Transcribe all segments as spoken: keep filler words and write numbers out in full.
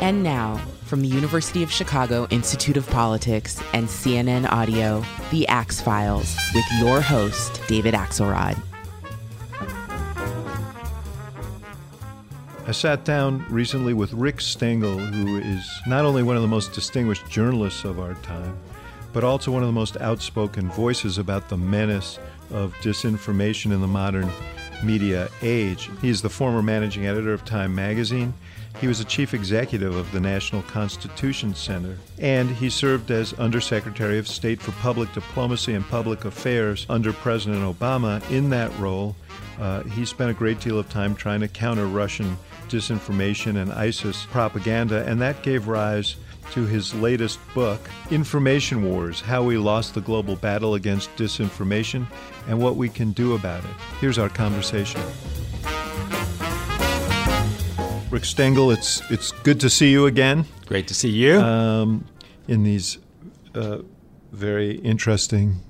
And now, from the University of Chicago Institute of Politics and C N N Audio, The Axe Files, with your host, David Axelrod. I sat down recently with Rick Stengel, who is not only one of the most distinguished journalists of our time, but also one of the most outspoken voices about the menace of disinformation in the modern media age. He's the former managing editor of Time magazine. He was the chief executive of the National Constitution Center, and he served as Undersecretary of State for Public Diplomacy and Public Affairs under President Obama. In that role, uh, he spent a great deal of time trying to counter Russian disinformation and ISIS propaganda, and that gave rise to his latest book, Information Wars: How We Lost the Global Battle Against Disinformation and What We Can Do About It. Here's our conversation. Rick Stengel, it's it's good to see you again. Great to see you. Um, in these uh, very interesting,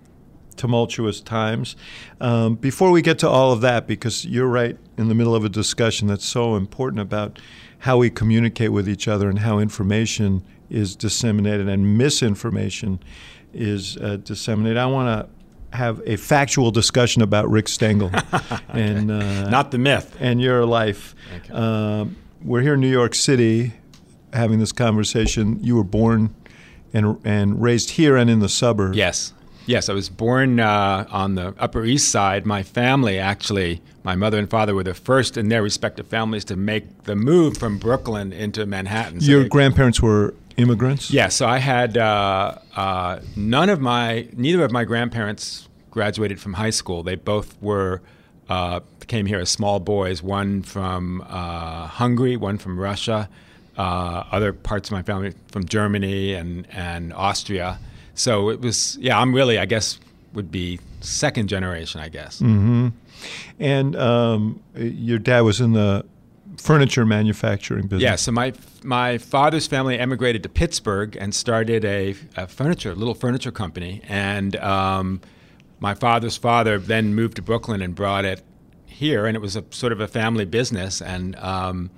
tumultuous times. Um, before we get to all of that, because you're right in the middle of a discussion that's so important about how we communicate with each other and how information is disseminated and misinformation is uh, disseminated, I want to have a factual discussion about Rick Stengel. Okay. and uh, Not the myth. And your life. Okay. Um, we're here in New York City having this conversation. You were born and and raised here and in the suburbs. Yes. Yes, I was born uh, on the Upper East Side. My family, actually, my mother and father were the first in their respective families to make the move from Brooklyn into Manhattan. So Your they, grandparents were immigrants? Yeah, so I had uh, uh, none of my, neither of my grandparents graduated from high school. They both were, uh, came here as small boys, one from uh, Hungary, one from Russia, uh, other parts of my family from Germany and, and Austria. So it was, yeah, I'm really, I guess, would be second generation, I guess. Mm-hmm. And um, your dad was in the furniture manufacturing business. Yeah, so my my father's family emigrated to Pittsburgh and started a, a furniture, little furniture company. And um, my father's father then moved to Brooklyn and brought it here, and it was a sort of a family business. And um,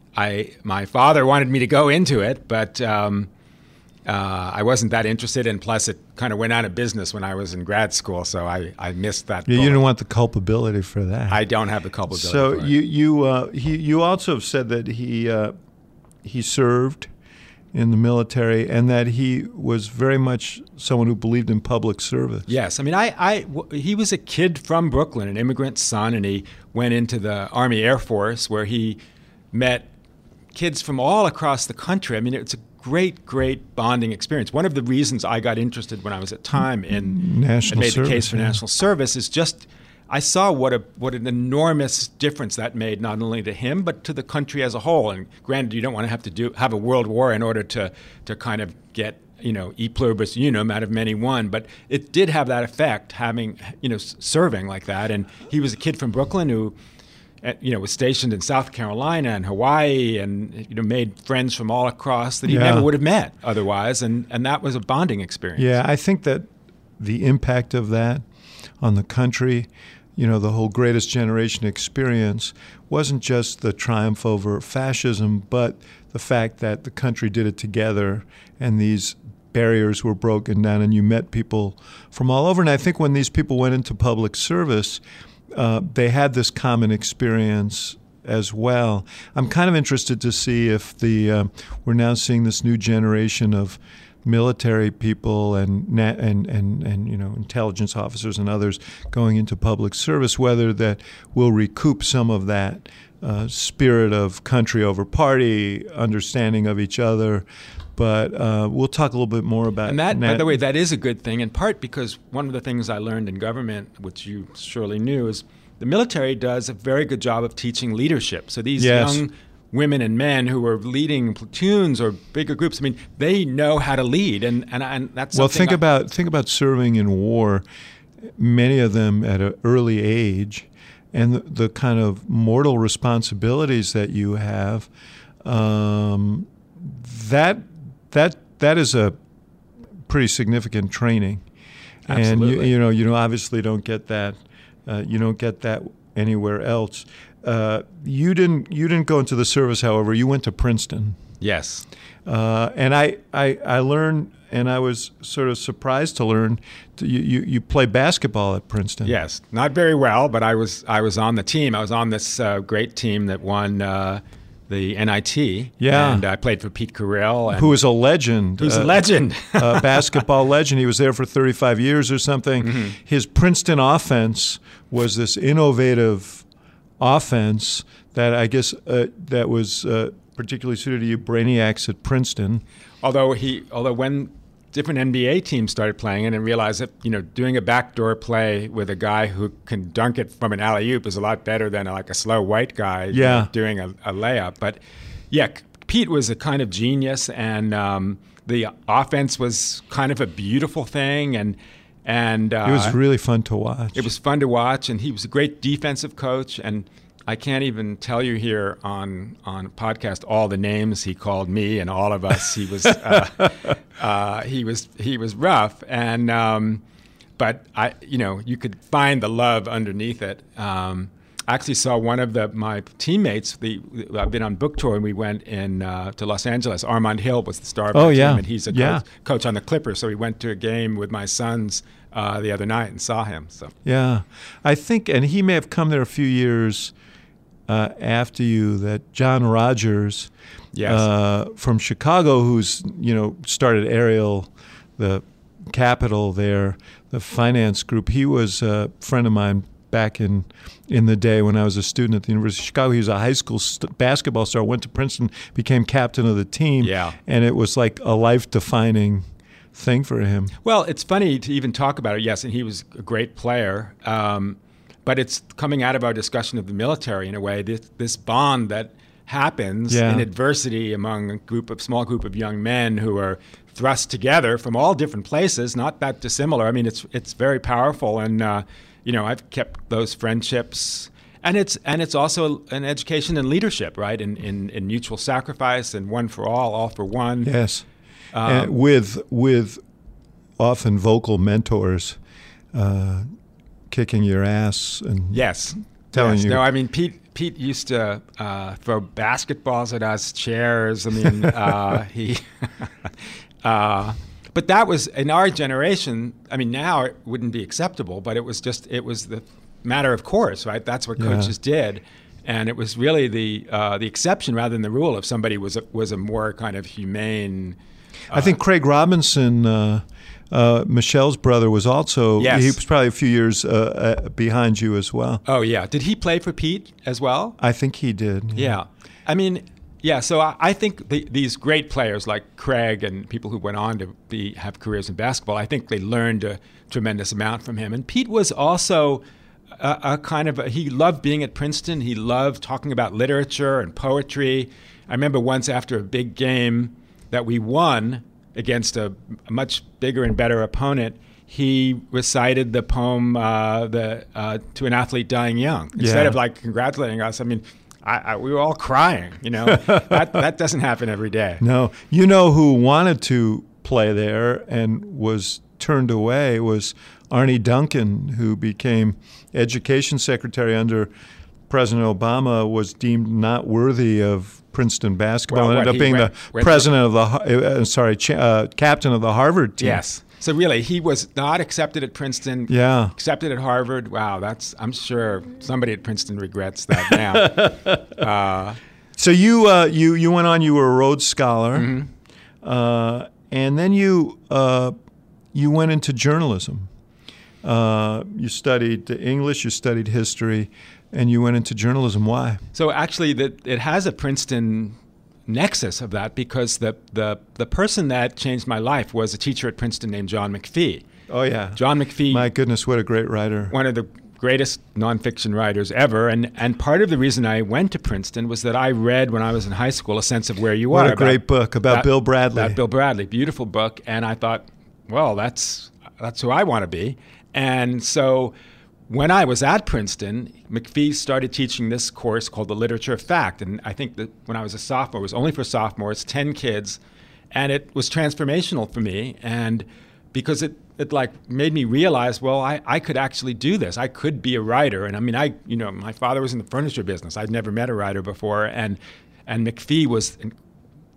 I, my father wanted me to go into it, but um, Uh, I wasn't that interested, and plus it kind of went out of business when I was in grad school, so I, I missed that. Yeah, you didn't want the culpability for that. I don't have the culpability so for it. you you uh, he, you also have said that he uh, he served in the military and that he was very much someone who believed in public service. Yes, I mean, I, I w- he was a kid from Brooklyn, an immigrant son, and he went into the Army Air Force where he met kids from all across the country. I mean, it's a great, great bonding experience. One of the reasons I got interested when I was at Time in national and made service, the case for yeah. national service is just I saw what a what an enormous difference that made not only to him but to the country as a whole. And granted, you don't want to have to do have a world war in order to to kind of get you know e pluribus unum out of many one, but it did have that effect having you know serving like that. And he was a kid from Brooklyn who. You know, was stationed in South Carolina and Hawaii, and you know, made friends from all across that he yeah. never would have met otherwise, and and that was a bonding experience. Yeah, I think that the impact of that on the country, you know, the whole Greatest Generation experience wasn't just the triumph over fascism, but the fact that the country did it together, and these barriers were broken down, and you met people from all over. And I think when these people went into public service, Uh, they had this common experience as well. I'm kind of interested to see if the uh, we're now seeing this new generation of military people and, na- and and and you know intelligence officers and others going into public service, whether that will recoup some of that uh, spirit of country over party, understanding of each other. But uh, we'll talk a little bit more about And that, nat- by the way, that is a good thing, in part because one of the things I learned in government, which you surely knew, is the military does a very good job of teaching leadership. So these Yes. young women and men who are leading platoons or bigger groups, I mean, they know how to lead, and and, and that's well. something Think I, about think about serving in war. Many of them at an early age, and the, the kind of mortal responsibilities that you have. Um, that that that is a pretty significant training, Absolutely. and you, you know you know obviously don't get that uh, you don't get that anywhere else. Uh, you didn't you didn't go into the service, however. You went to Princeton. Yes. Uh, and I, I, I learned, and I was sort of surprised to learn, to, you, you, you play basketball at Princeton. Yes. Not very well, but I was I was on the team. I was on this uh, great team that won uh, the N I T. Yeah. And I played for Pete Carril. And who is a legend. Who's uh, a legend. a basketball legend. He was there for thirty-five years or something. Mm-hmm. His Princeton offense was this innovative offense that I guess uh, that was uh, particularly suited to you brainiacs at Princeton. Although he, although when different N B A teams started playing it and realized that, you know, doing a backdoor play with a guy who can dunk it from an alley-oop is a lot better than like a slow white guy yeah. you know, doing a, a layup. But yeah, Pete was a kind of genius, and um, the offense was kind of a beautiful thing, and and uh, it was really fun to watch. It was fun to watch, and he was a great defensive coach. And I can't even tell you here on on a podcast all the names he called me and all of us. He was uh, uh, he was he was rough, and um, but I you know you could find the love underneath it. Um, I actually saw one of the my teammates. The I've been on book tour, and we went in uh, to Los Angeles. Armand Hill was the star of the oh, team, yeah. and he's a yeah. coach, coach on the Clippers. So we went to a game with my sons uh, the other night and saw him. So yeah, I think, and he may have come there a few years uh, after you. That John Rogers, yes. uh, from Chicago, who's you know started Ariel, the capital there, the finance group. He was a friend of mine back in in the day when I was a student at the University of Chicago. He was a high school st- basketball star, went to Princeton, became captain of the team, yeah. and it was like a life-defining thing for him. Well, it's funny to even talk about it, yes, and he was a great player, um, but it's coming out of our discussion of the military in a way, this, this bond that happens yeah. in adversity among a group of small group of young men who are thrust together from all different places, not that dissimilar. I mean, it's it's very powerful, and uh, you know, I've kept those friendships, and it's and it's also an education in leadership, right? In in, in mutual sacrifice and one for all, all for one. Yes, um, and with with often vocal mentors uh, kicking your ass and yes, telling yes. you. No, I mean Pete. Pete used to uh, throw basketballs at us, chairs. I mean, uh, he. uh, But that was, in our generation, I mean, now it wouldn't be acceptable, but it was just, it was the matter of course, right? That's what yeah. coaches did. And it was really the uh, the exception rather than the rule if somebody was a, was a more kind of humane. Uh, I think Craig Robinson, uh, uh, Michelle's brother, was also, yes. he was probably a few years uh, uh, behind you as well. Oh, yeah. Did he play for Pete as well? I think he did. Yeah. yeah. I mean, yeah, so I, I think the, these great players like Craig and people who went on to be have careers in basketball, I think they learned a tremendous amount from him. And Pete was also a, a kind of, a, he loved being at Princeton. He loved talking about literature and poetry. I remember once after a big game that we won against a, a much bigger and better opponent, he recited the poem uh, the, uh, To an Athlete Dying Young. Instead yeah. of like congratulating us, I mean, I, I, we were all crying, you know. that that doesn't happen every day. No. You know who wanted to play there and was turned away was Arnie Duncan, who became education secretary under President Obama, was deemed not worthy of Princeton basketball. Well, ended what, up being went, the went president of the, uh, sorry, cha- uh, captain of the Harvard team. Yes. So really, he was not accepted at Princeton. Yeah. Accepted at Harvard. Wow, that's. I'm sure somebody at Princeton regrets that now. uh, so you uh, you you went on. You were a Rhodes Scholar, mm-hmm. uh, and then you uh, you went into journalism. Uh, you studied English. You studied history, and you went into journalism. Why? So actually, the, it has a Princeton nexus of that because the, the the person that changed my life was a teacher at Princeton named John McPhee. Oh yeah, John McPhee. My goodness, what a great writer! One of the greatest nonfiction writers ever, and and part of the reason I went to Princeton was that I read when I was in high school A Sense of Where You what Are. What a great book about that, Bill Bradley. About Bill Bradley, beautiful book, and I thought, well, that's that's who I want to be, and so. When I was at Princeton, McPhee started teaching this course called The Literature of Fact. And I think that when I was a sophomore, it was only for sophomores, ten kids. And it was transformational for me. And because it, it like made me realize, well, I, I could actually do this. I could be a writer. And I mean, I, you know, my father was in the furniture business. I'd never met a writer before. And, and McPhee was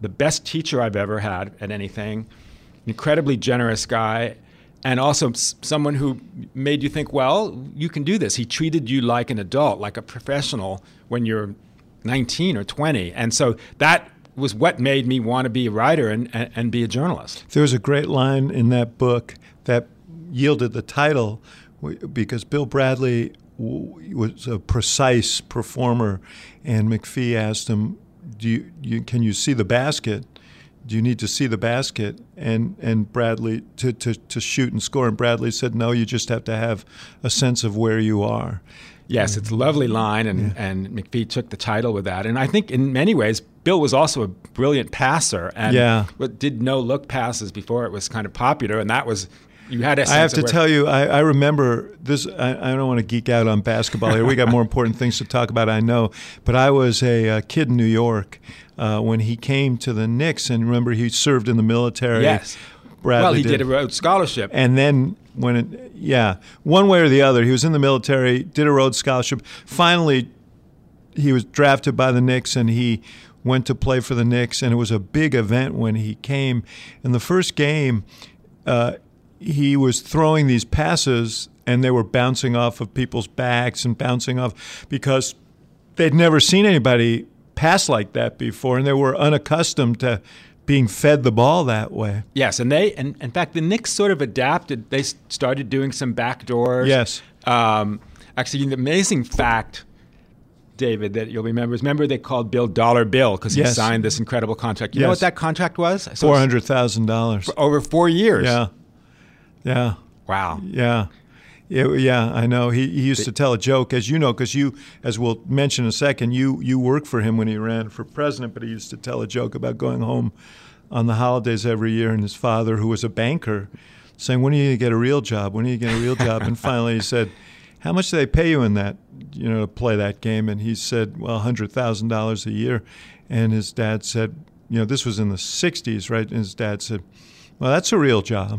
the best teacher I've ever had at anything, incredibly generous guy, and also s- someone who made you think, well, you can do this. He treated you like an adult, like a professional when you're nineteen or twenty. And so that was what made me want to be a writer and, and, and be a journalist. There was a great line in that book that yielded the title because Bill Bradley w- was a precise performer, and McPhee asked him, "Do you, you can you see the basket? Do you need to see the basket?" And and Bradley to, to, to shoot and score. And Bradley said, "No, you just have to have a sense of where you are." Yes, it's a lovely line, and, yeah. and McPhee took the title with that. And I think in many ways, Bill was also a brilliant passer, and yeah. did no-look passes before it was kind of popular, and that was, you had a sense I have to of tell you, I, I remember this, I, I don't want to geek out on basketball here. We got more important things to talk about, I know. But I was a, a kid in New York uh, when he came to the Knicks, and remember he served in the military. Yes. Bradley well, he did. did a Rhodes Scholarship. And then when, it, yeah, one way or the other, he was in the military, did a Rhodes Scholarship. Finally, he was drafted by the Knicks, and he went to play for the Knicks, and it was a big event when he came. In the first game, uh, he was throwing these passes, and they were bouncing off of people's backs and bouncing off because they'd never seen anybody pass like that before, and they were unaccustomed to being fed the ball that way. Yes, and they, and in fact, the Knicks sort of adapted. They started doing some backdoors. Yes. Um, actually, the amazing fact, David, that you'll remember is, remember they called Bill Dollar Bill because he yes. signed this incredible contract. You yes. know what that contract was? So four hundred thousand dollars. For over four years. Yeah. Yeah. Wow. Yeah. Yeah, yeah, I know. He, he used to tell a joke, as you know, because you, as we'll mention in a second, you you worked for him when he ran for president, but he used to tell a joke about going home on the holidays every year, and his father, who was a banker, saying, "When are you going to get a real job? When are you going to get a real job?" And finally he said, "How much do they pay you in that, you know, to play that game?" And he said, "Well, one hundred thousand dollars a year." And his dad said, you know, this was in the sixties, right? And his dad said, "Well, that's a real job."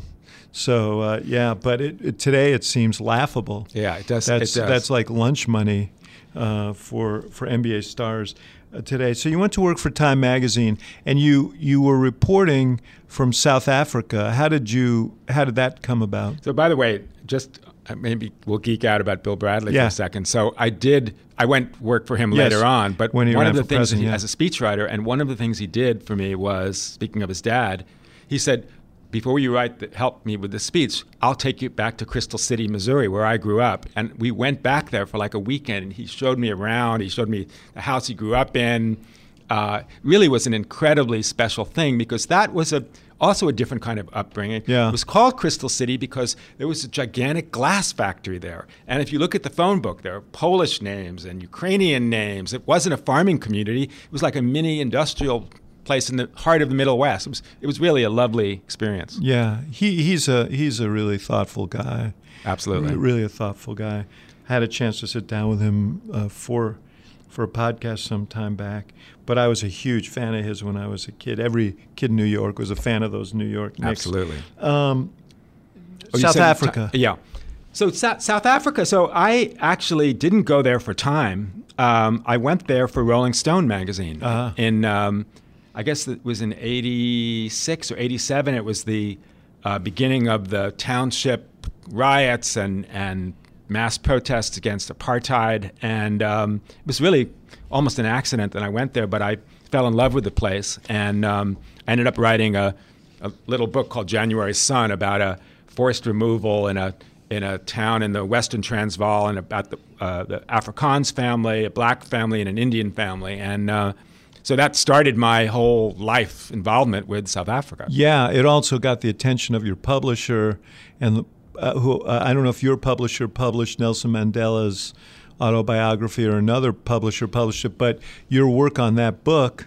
So uh, yeah, but it, it, today it seems laughable. Yeah, it does. That's it does. that's like lunch money uh, for for N B A stars uh, today. So you went to work for Time Magazine, and you you were reporting from South Africa. How did you how did that come about? So by the way, just uh, maybe we'll geek out about Bill Bradley yeah. for a second. So I did. I went work for him yes. later on, but when he one ran of the for things he, yeah. as a speechwriter, and one of the things he did for me was, speaking of his dad, he said, "Before you write, the, help me with the speech, I'll take you back to Crystal City, Missouri, where I grew up." And we went back there for like a weekend, and he showed me around. He showed me the house he grew up in. Uh, really was an incredibly special thing because that was a also a different kind of upbringing. Yeah. It was called Crystal City because there was a gigantic glass factory there. And if you look at the phone book, there are Polish names and Ukrainian names. It wasn't a farming community. It was like a mini industrial place in the heart of the Middle West. It was it was really a lovely experience. Yeah, he he's a he's a really thoughtful guy. Absolutely, really a thoughtful guy. Had a chance to sit down with him uh, for for a podcast some time back. But I was a huge fan of his when I was a kid. Every kid in New York was a fan of those New York Knicks. Absolutely. Um, oh, South Africa. T- yeah. So so- South Africa. So I actually didn't go there for Time. Um, I went there for Rolling Stone magazine uh-huh. in. Um, I guess it was in eighty-six or eighty-seven. It was the uh, beginning of the township riots and, and mass protests against apartheid. And um, it was really almost an accident that I went there, but I fell in love with the place. And um, I ended up writing a, a little book called January Sun about a forced removal in a in a town in the Western Transvaal, and about the, uh, the Afrikaans family, a black family, and an Indian family. And uh, So that started my whole life involvement with South Africa. Yeah, it also got the attention of your publisher, and uh, who uh, I don't know if your publisher published Nelson Mandela's autobiography or another publisher published it, but your work on that book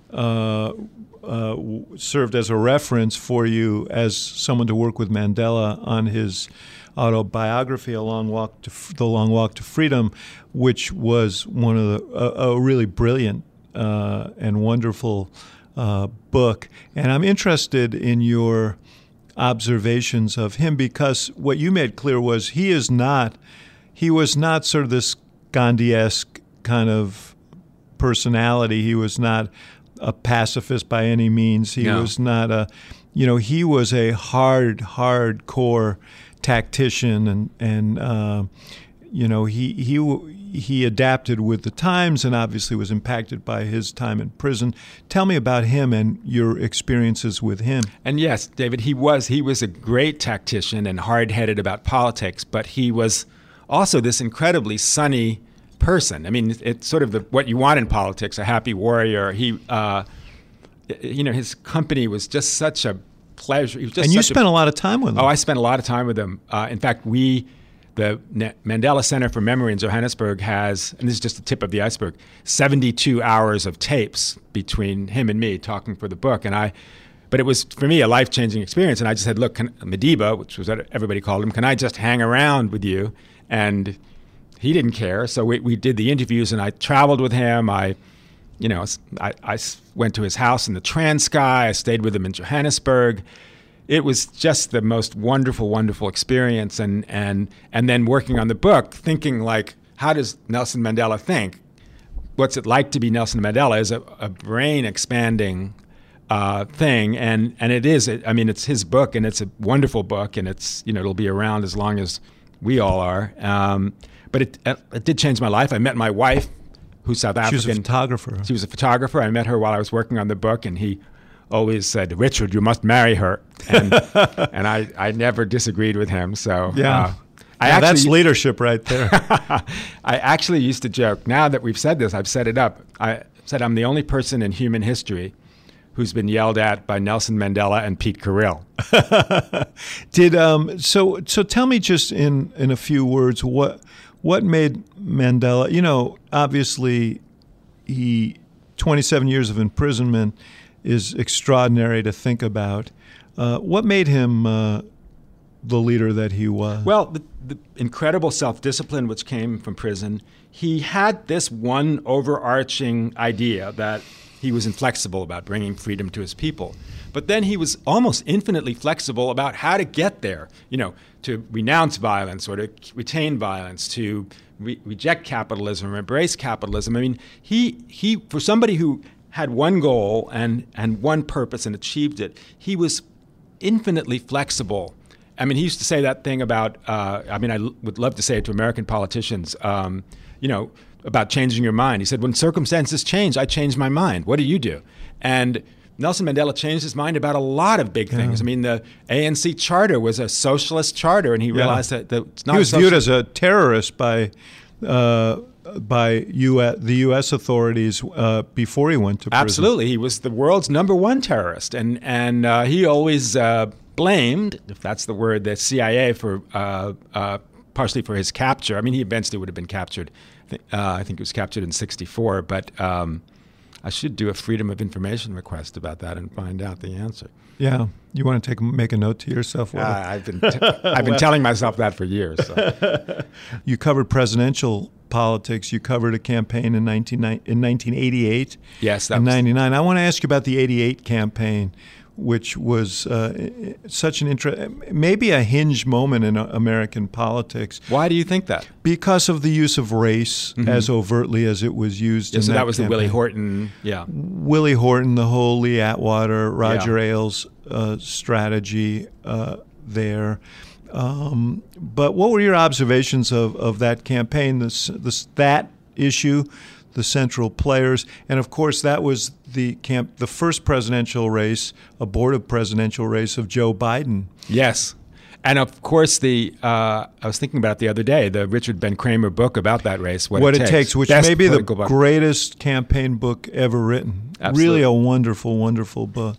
uh, uh, served as a reference for you as someone to work with Mandela on his autobiography, A Long Walk to F- The Long Walk to Freedom, which was one of the a, a really brilliant Uh, and wonderful uh, book. And I'm interested in your observations of him, because what you made clear was he is not, he was not sort of this Gandhi-esque kind of personality. He was not a pacifist by any means. He No. was not a, you know, he was a hard, hardcore tactician, and and uh, you know he he he adapted with the times, and obviously was impacted by his time in prison. Tell me about him and your experiences with him. And yes, David, he was he was a great tactician and hard-headed about politics, but he was also this incredibly sunny person. I mean, it's sort of the, what you want in politics, a happy warrior. He, uh, you know, his company was just such a pleasure. He was just and you such spent a, a lot of time with him. Oh, I spent a lot of time with him. Uh, in fact, we, the Mandela Center for Memory in Johannesburg has, and this is just the tip of the iceberg, seventy-two hours of tapes between him and me talking for the book. And I, but it was, for me, a life-changing experience. And I just said, look, can, Madiba, which was what everybody called him, can I just hang around with you? And he didn't care. So we, we did the interviews, and I traveled with him. I, you know, I, I went to his house in the Transkei. I stayed with him in Johannesburg. It was just the most wonderful, wonderful experience. And, and, and then working on the book, thinking like, how does Nelson Mandela think? What's it like to be Nelson Mandela is a, a brain-expanding uh, thing. And, and it is, I mean, it's his book, and it's a wonderful book, and it's, you know, it'll be around as long as we all are. Um, But it, it did change my life. I met my wife, who's South African. She was a photographer. She was a photographer. I met her while I was working on the book, and he always said, Richard, you must marry her. And, and I, I never disagreed with him. So yeah, uh, I yeah actually, that's leadership right there. I actually used to joke, now that we've said this, I've set it up. I said I'm the only person in human history who's been yelled at by Nelson Mandela and Pete Carril. Did um, so so tell me just in, in a few words, what what made Mandela, you know, obviously he, twenty-seven years of imprisonment is extraordinary to think about. Uh, what made him uh, the leader that he was? Well, the, the incredible self-discipline which came from prison. He had this one overarching idea that he was inflexible about bringing freedom to his people. But then he was almost infinitely flexible about how to get there, you know, to renounce violence or to retain violence, to re- reject capitalism or embrace capitalism. I mean, he, he for somebody who had one goal and, and one purpose and achieved it, he was infinitely flexible. I mean, he used to say that thing about, uh, I mean, I l- would love to say it to American politicians, um, you know, about changing your mind. He said, when circumstances change, I change my mind. What do you do? And Nelson Mandela changed his mind about a lot lot things. Yeah. I mean, the A N C charter was a socialist charter, and he yeah. realized that, that it's not he was a viewed as a terrorist by uh, by U S, the U S authorities uh, before he went to prison. Absolutely. He was the world's number one terrorist, and, and uh, he always uh, blamed, if that's the word, the C I A for uh, uh, partially for his capture. I mean, he eventually would have been captured. Uh, I think he was captured in sixty-four, but um, I should do a Freedom of Information request about that and find out the answer. Yeah, you want to take make a note to yourself? Uh, I've been t- I've been telling myself that for years. So. You covered presidential politics. You covered a campaign in nineteen in nineteen eighty-eight. Yes, that and was ninety-nine. I want to ask you about the eighty-eight campaign, which was uh, such an interest, maybe a hinge moment in American politics. Why do you think that? Because of the use of race mm-hmm. as overtly as it was used. Yeah, in so that, that was campaign. the Willie Horton, yeah. Willie Horton, the whole Lee Atwater, Roger yeah. Ailes uh, strategy uh, there. Um, but what were your observations of, of that campaign, this, this, that issue, the central players, and of course that was the camp, the first presidential race, abortive presidential race of Joe Biden. Yes, and of course the uh, I was thinking about it the other day, the Richard Ben Cramer book about that race, What, what It, it Takes, takes which Best may be the book. greatest campaign book ever written. Absolutely. Really a wonderful, wonderful book.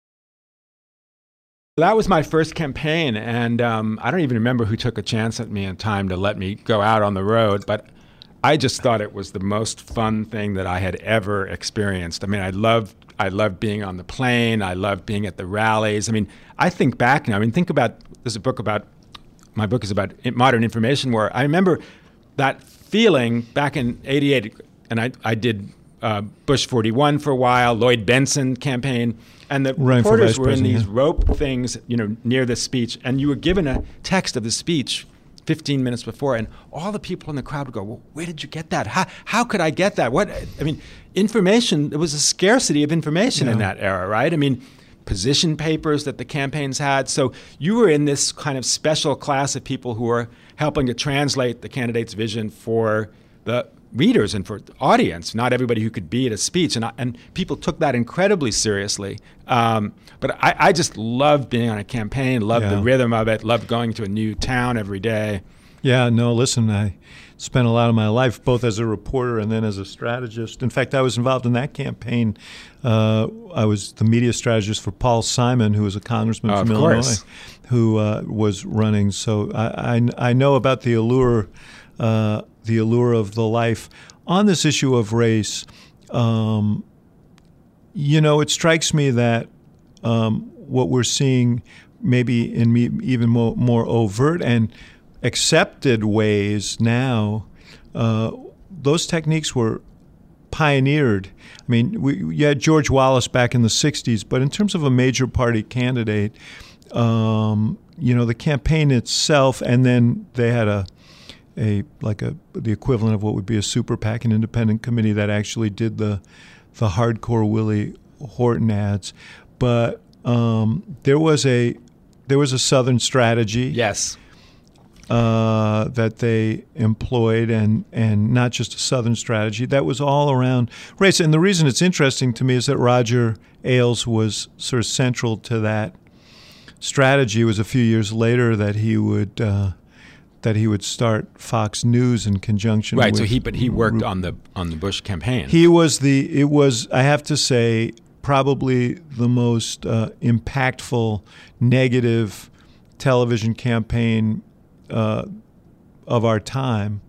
That was my first campaign, and um, I don't even remember who took a chance at me in time to let me go out on the road, but I just thought it was the most fun thing that I had ever experienced. I mean, I loved, I loved being on the plane. I loved being at the rallies. I mean, I think back now. I mean, think about, there's a book about, my book is about modern information war. I remember that feeling back in eighty-eight, and I, I did uh, Bush forty-one for a while, Lloyd Benson campaign, and the Running reporters were in president, these yeah. rope things, you know, near the speech, and you were given a text of the speech fifteen minutes before, and all the people in the crowd would go, well, where did you get that? How, how could I get that? What? I mean, information, there was a scarcity of information yeah. in that era, right? I mean, position papers that the campaigns had. So you were in this kind of special class of people who were helping to translate the candidate's vision for the readers and for the audience, not everybody who could be at a speech. And, I, and people took that incredibly seriously. Um, but I, I just loved being on a campaign, loved yeah. the rhythm of it, loved going to a new town every day. Yeah, no, listen, I spent a lot of my life both as a reporter and then as a strategist. In fact, I was involved in that campaign. Uh, I was the media strategist for Paul Simon, who was a congressman oh, from of Illinois, course. who uh, was running. So I, I, I know about the allure uh, the allure of the life. On this issue of race, um, you know, it strikes me that um, what we're seeing maybe in me even more, more overt and accepted ways now, uh, those techniques were pioneered. I mean, we, you had George Wallace back in the sixties, but in terms of a major party candidate, um, you know, the campaign itself, and then they had a a like a the equivalent of what would be a super PAC, an independent committee that actually did the the hardcore Willie Horton ads. But um, there was a there was a Southern strategy. Yes. Uh, that they employed, and, and not just a Southern strategy. That was all around race. And the reason it's interesting to me is that Roger Ailes was sort of central to that strategy. It was a few years later that he would uh, that he would start Fox News in conjunction right, with... Right, so he but he worked on the on the Bush campaign. He was the, it was, I have to say, probably the most uh, impactful negative television campaign Uh, of our time.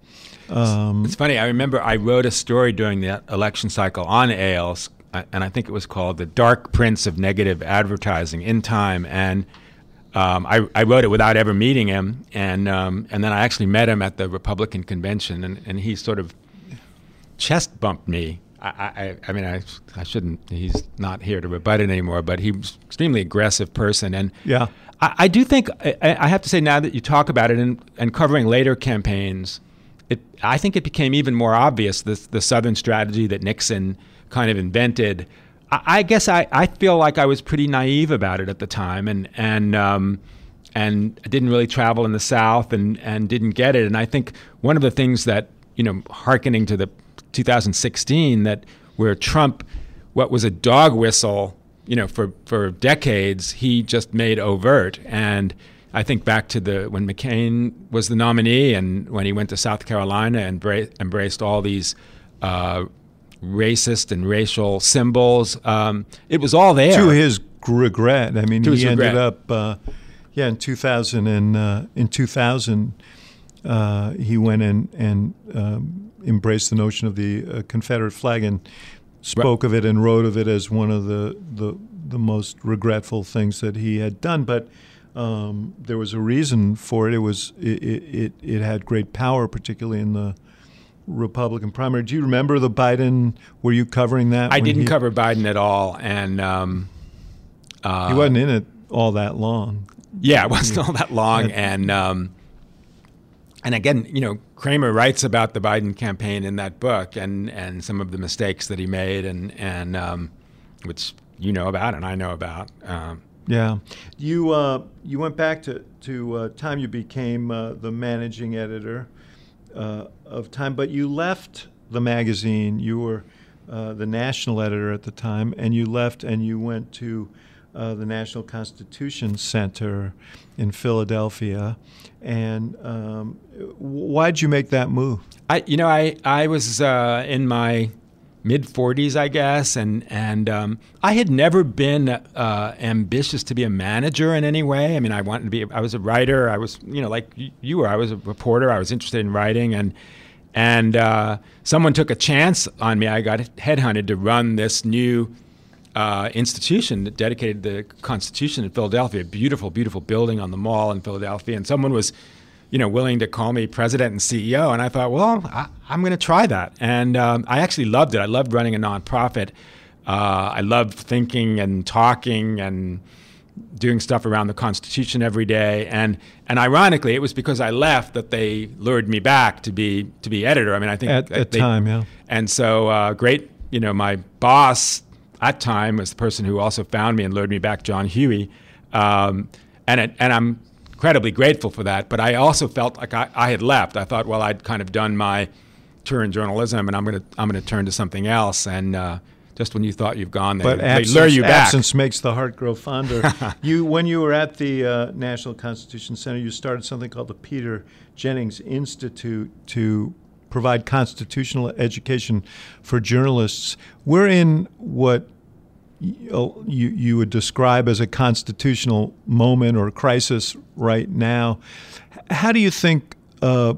Um, it's funny, I remember I wrote a story during the election cycle on Ailes, and I think it was called The Dark Prince of Negative Advertising in Time, and um, I, I wrote it without ever meeting him, and um, and then I actually met him at the Republican convention, and, and he sort of chest bumped me. I, I, I mean, I, I shouldn't, he's not here to rebut it anymore, but he was an extremely aggressive person, and yeah. I, I do think, I, I have to say now that you talk about it and, and covering later campaigns, it, I think it became even more obvious, this, the Southern strategy that Nixon kind of invented. I, I guess I, I feel like I was pretty naive about it at the time, and and um, and didn't really travel in the South and, and didn't get it. And I think one of the things that, you know, hearkening to the two thousand sixteen, that where Trump, what was a dog whistle, you know, for, for decades, he just made overt. And I think back to the when McCain was the nominee and when he went to South Carolina and bra- embraced all these uh, racist and racial symbols, um, it was all there. To his regret. I mean, to he ended regret. up, uh, yeah, in two thousand, and uh, in two thousand, uh, he went in and um, embraced the notion of the uh, Confederate flag and spoke of it and wrote of it as one of the, the, the most regretful things that he had done. But um, there was a reason for it. It was it, it, it had great power, particularly in the Republican primary. Do you remember the Biden? Were you covering that? I didn't he, cover Biden at all, and um, uh, he wasn't in it all that long. Yeah, it wasn't all that long, and um, and again, you know, Kramer writes about the Biden campaign in that book, and, and some of the mistakes that he made, and and um, which you know about and I know about. Um, yeah, you uh, you went back to to uh, Time. You became uh, the managing editor uh, of Time, but you left the magazine. You were uh, the national editor at the time, and you left and you went to uh, the National Constitution Center in Philadelphia. And um, why'd you make that move? I, you know, I I was uh, in my mid forties, I guess, and and um, I had never been uh, ambitious to be a manager in any way. I mean, I wanted to be. I was a writer. I was, you know, like you were. I was a reporter. I was interested in writing, and and uh, someone took a chance on me. I got headhunted to run this new uh, institution that dedicated to the Constitution in Philadelphia. A beautiful, beautiful building on the Mall in Philadelphia, and someone was, you know, willing to call me president and C E O. And I thought, well, I, I'm going to try that. And um, I actually loved it. I loved running a nonprofit. Uh, I loved thinking and talking and doing stuff around the Constitution every day. And and ironically, it was because I left that they lured me back to be to be editor. I mean, I think at the they, time, yeah. And so uh, great, you know, my boss at time was the person who also found me and lured me back, John Huey, um, and it, and I'm incredibly grateful for that. But I also felt like I, I had left. I thought, well, I'd kind of done my tour in journalism, and I'm gonna I'm gonna turn to something else. And uh, just when you thought you've gone, they, but they absence, lure you back. Absence makes the heart grow fonder. you, when you were at the uh, National Constitution Center, you started something called the Peter Jennings Institute to provide constitutional education for journalists. We're in what you, you would describe as a constitutional moment or crisis right now. How do you think uh,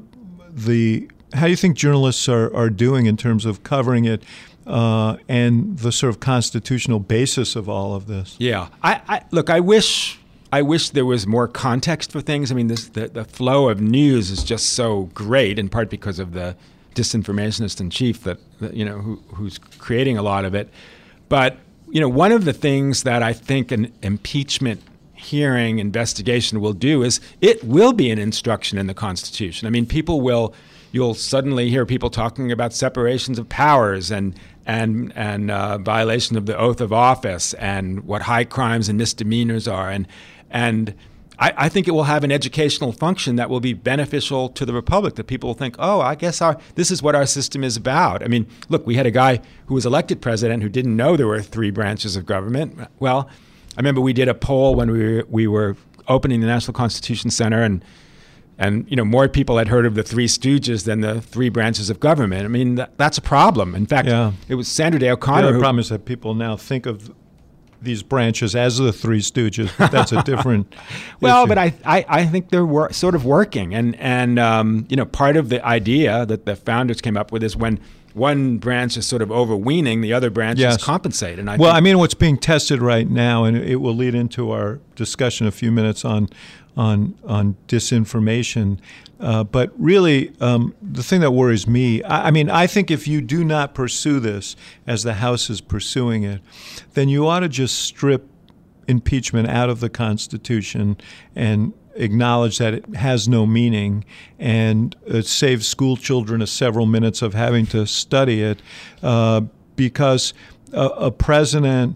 the how do you think journalists are, are doing in terms of covering it uh, and the sort of constitutional basis of all of this? Yeah, I, I look. I wish I wish there was more context for things. I mean, this, the the flow of news is just so great, in part because of the disinformationist in chief that, that you know who, who's creating a lot of it. But you know, one of the things that I think an impeachment hearing investigation will do is it will be an instruction in the Constitution. I mean, people will. You'll suddenly hear people talking about separations of powers and and and uh, violation of the oath of office and what high crimes and misdemeanors are, and and I, I think it will have an educational function that will be beneficial to the Republic. That people will think, oh, I guess our this is what our system is about. I mean, look, we had a guy who was elected president who didn't know there were three branches of government. Well, I remember we did a poll when we were, we were opening the National Constitution Center, and. And, you know, more people had heard of the Three Stooges than the three branches of government. I mean, that, that's a problem. In fact, yeah. It was Sandra Day O'Connor. The other who, problem is that people now think of these branches as the Three Stooges. But that's a different Well, issue. but I, I, I think they're wor- sort of working. And, and um, you know, part of the idea that the founders came up with is when one branch is sort of overweening, the other branches yes. compensate. And I well, think I mean, what's being tested right now, and it will lead into our discussion in a few minutes on on on disinformation. Uh, but really, um, the thing that worries me, I, I mean, I think if you do not pursue this as the House is pursuing it, then you ought to just strip impeachment out of the Constitution and acknowledge that it has no meaning, and it saves school children a several minutes of having to study it, uh, because a, a president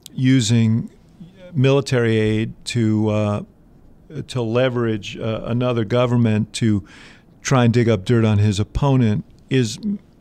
using military aid to uh, to leverage uh, another government to try and dig up dirt on his opponent is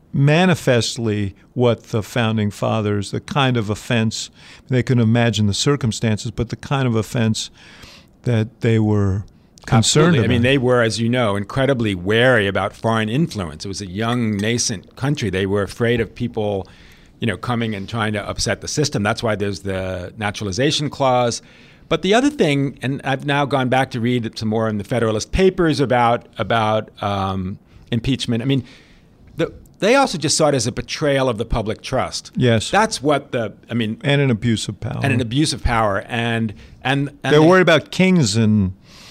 manifestly what the founding fathers, the kind of offense, they can imagine the circumstances, but the kind of offense that they were concerned Absolutely. about. I mean, they were, as you know, incredibly wary about foreign influence. It was a young, nascent country. They were afraid of people, you know, coming and trying to upset the system. That's why there's the naturalization clause. But the other thing, and I've now gone back to read some more in the Federalist Papers about about um, impeachment. I mean, the, they also just saw it as a betrayal of the public trust. Yes, that's what the. I mean, and an abuse of power. And an abuse of power, and and, and they're they, worried about kings and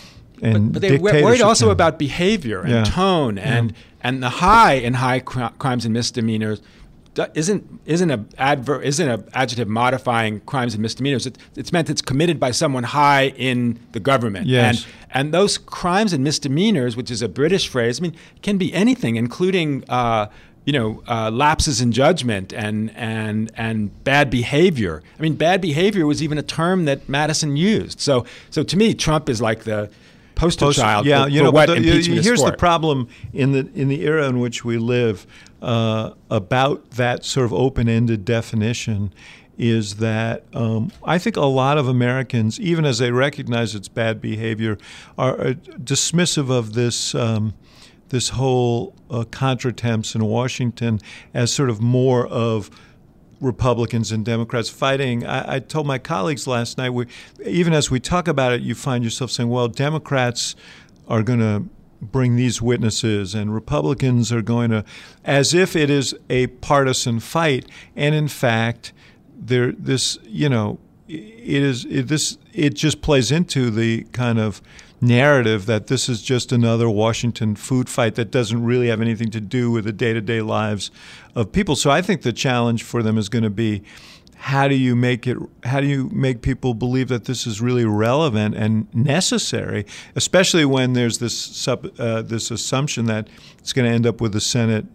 and but, but they're worried also about behavior and yeah. tone, and yeah. and the high in high cr- crimes and misdemeanors. Isn't isn't a adver- isn't a adjective modifying crimes and misdemeanors? It, it's meant it's committed by someone high in the government. Yes. And and those crimes and misdemeanors, which is a British phrase, I mean, can be anything, including uh, you know uh, lapses in judgment and and and bad behavior. I mean, bad behavior was even a term that Madison used. So so to me, Trump is like the poster Post, child yeah, for, you for know, what the, impeachment is here's for. the problem in the in the era in which we live uh, about that sort of open-ended definition is that um, I think a lot of Americans, even as they recognize it's bad behavior, are uh, dismissive of this um, this whole uh, contretemps in Washington as sort of more of Republicans and Democrats fighting. I, I told my colleagues last night, we, even as we talk about it, you find yourself saying, well, Democrats are going to bring these witnesses and Republicans are going to, as if it is a partisan fight. And in fact, there, this, you know, it is, it, this, it just plays into the kind of narrative that this is just another Washington food fight that doesn't really have anything to do with the day-to-day lives of people. So I think the challenge for them is going to be, how do you make it? How do you make people believe that this is really relevant and necessary, especially when there's this sub, uh, this assumption that it's going to end up with the Senate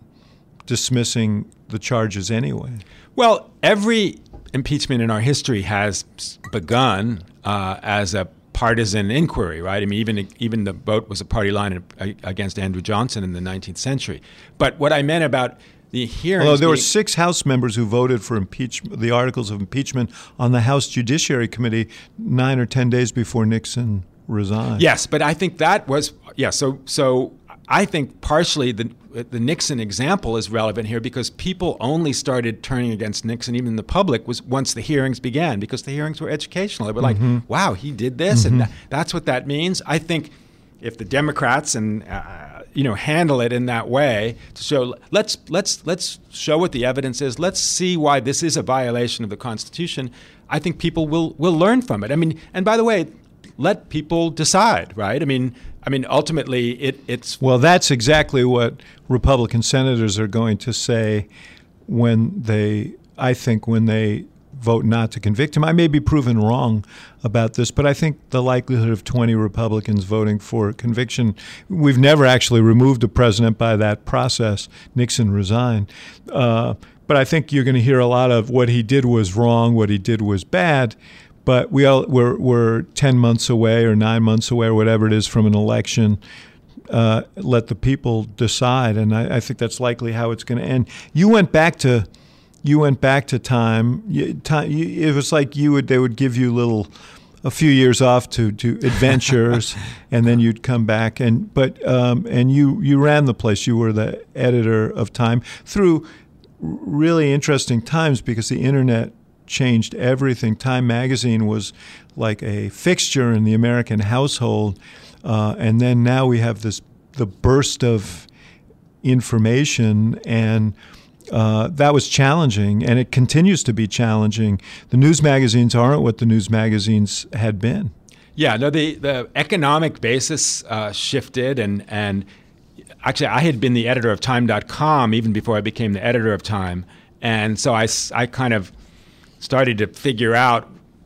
dismissing the charges anyway? Well, every impeachment in our history has begun uh, as a partisan inquiry, right? I mean, even even the vote was a party line against Andrew Johnson in the nineteenth century. But what I meant about the hearings, although there being, were six House members who voted for impeachment, the articles of impeachment on the House Judiciary Committee nine or ten days before Nixon resigned. Yes, but I think that was yeah. So so I think partially the the Nixon example is relevant here because people only started turning against Nixon, even the public, was once the hearings began, because the hearings were educational. They were mm-hmm. like, wow, he did this, mm-hmm. and that, that's what that means. I think if the Democrats and uh, you know handle it in that way to show, let's let's let's show what the evidence is. Let's see why this is a violation of the Constitution. I think people will will learn from it. I mean, and by the way, let people decide, right? I mean. I mean, ultimately, it, it's... Well, that's exactly what Republican senators are going to say when they, I think, when they vote not to convict him. I may be proven wrong about this, but I think the likelihood of twenty Republicans voting for conviction, we've never actually removed a president by that process. Nixon resigned. Uh, but I think you're going to hear a lot of what he did was wrong, what he did was bad. But we all, we're, we're ten months away or nine months away or whatever it is from an election. Uh, let the people decide, and I, I think that's likely how it's going to end. You went back to, you went back to time. You, time you, it was like you would they would give you little, a few years off to to adventures, and then you'd come back. And but um, and you you ran the place. You were the editor of Time through really interesting times because the internet changed everything. Time magazine was like a fixture in the American household, uh, and then now we have this the burst of information, and uh, that was challenging, and it continues to be challenging. The news magazines aren't what the news magazines had been. Yeah, no, the the economic basis uh, shifted, and and actually I had been the editor of Time dot com even before I became the editor of Time, and so I I kind of started to figure out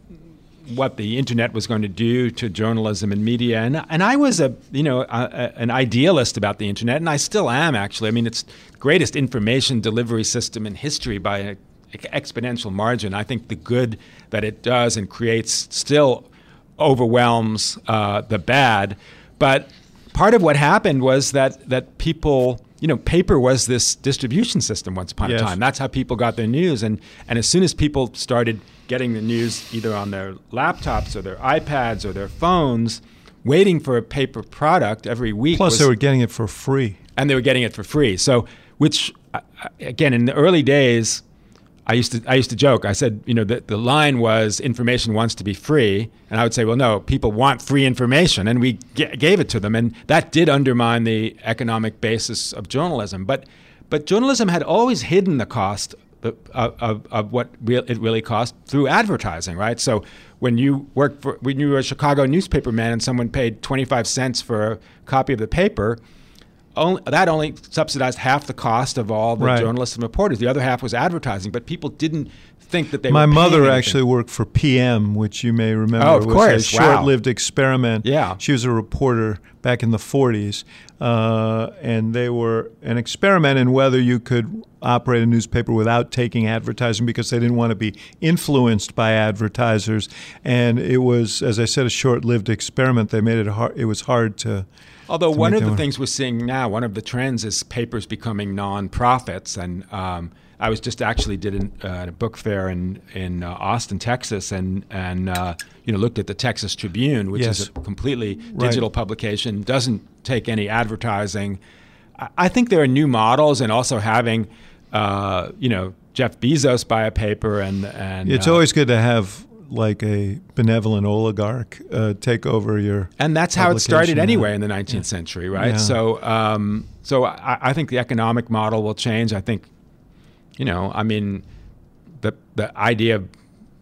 what the internet was going to do to journalism and media, and and I was a you know a, a, an idealist about the internet, and I still am actually. I mean, it's the greatest information delivery system in history by an exponential margin. I think the good that it does and creates still overwhelms uh, the bad, but part of what happened was that that people. You know, paper was this distribution system once upon yes. a time. That's how people got their news. And, and as soon as people started getting the news either on their laptops or their iPads or their phones, waiting for a paper product every week. Plus, was, they were getting it for free. And they were getting it for free. So, which, again, in the early days, I used to I used to joke. I said, you know, the, the line was information wants to be free. And I would say, well, no, people want free information. And we g- gave it to them. And that did undermine the economic basis of journalism. But but journalism had always hidden the cost of, of, of what re- it really cost through advertising, right? So when you worked for, when you were a Chicago newspaper man and someone paid twenty-five cents for a copy of the paper, Only, that only subsidized half the cost of all the right. journalists and reporters. The other half was advertising, but people didn't think that they My were paying mother anything. actually worked for P M, which you may remember oh, of was course. a Wow. short-lived experiment. Yeah. She was a reporter back in the forties, uh, and they were an experiment in whether you could operate a newspaper without taking advertising because they didn't want to be influenced by advertisers. And it was, as I said, a short-lived experiment. They made it hard. It was hard to... Although one of the one. things we're seeing now, one of the trends is papers becoming non-profits. And um, I was just actually did an, uh, a book fair in in uh, Austin, Texas, and and uh, you know looked at the Texas Tribune, which yes. is a completely right. digital publication, doesn't take any advertising. I, I think there are new models, and also having uh, you know Jeff Bezos buy a paper, and and it's uh, always good to have like a benevolent oligarch uh, take over your and that's how it started yeah. anyway in the nineteenth yeah. century, right? Yeah. So, um, so I, I think the economic model will change. I think, you know, I mean, the the idea of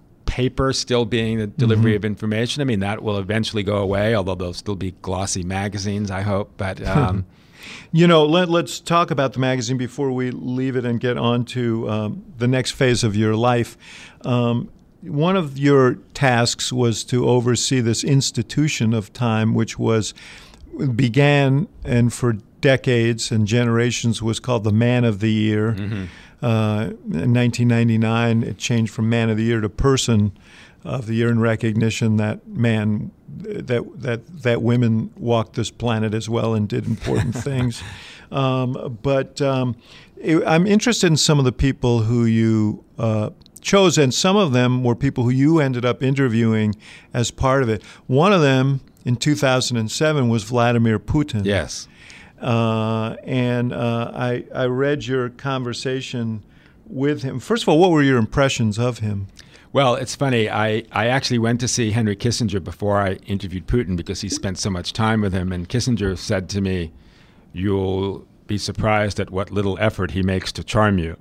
paper still being the delivery mm-hmm. of information. I mean, that will eventually go away, although there'll still be glossy magazines, I hope. But um, You know, let, let's talk about the magazine before we leave it and get on to um, the next phase of your life. Um, one of your tasks was to oversee this institution of Time, which was began and for decades and generations was called the Man of the Year. Mm-hmm. Uh, in nineteen ninety-nine, it changed from Man of the Year to Person of the Year in recognition that man, that that that women walked this planet as well and did important things. Um, but um, it, I'm interested in some of the people who you uh, chose, and some of them were people who you ended up interviewing as part of it. One of them in two thousand seven was Vladimir Putin. Yes. Uh, and uh, I, I read your conversation with him. First of all, what were your impressions of him? Well, it's funny. I, I actually went to see Henry Kissinger before I interviewed Putin because he spent so much time with him. And Kissinger said to me, "You'll be surprised at what little effort he makes to charm you."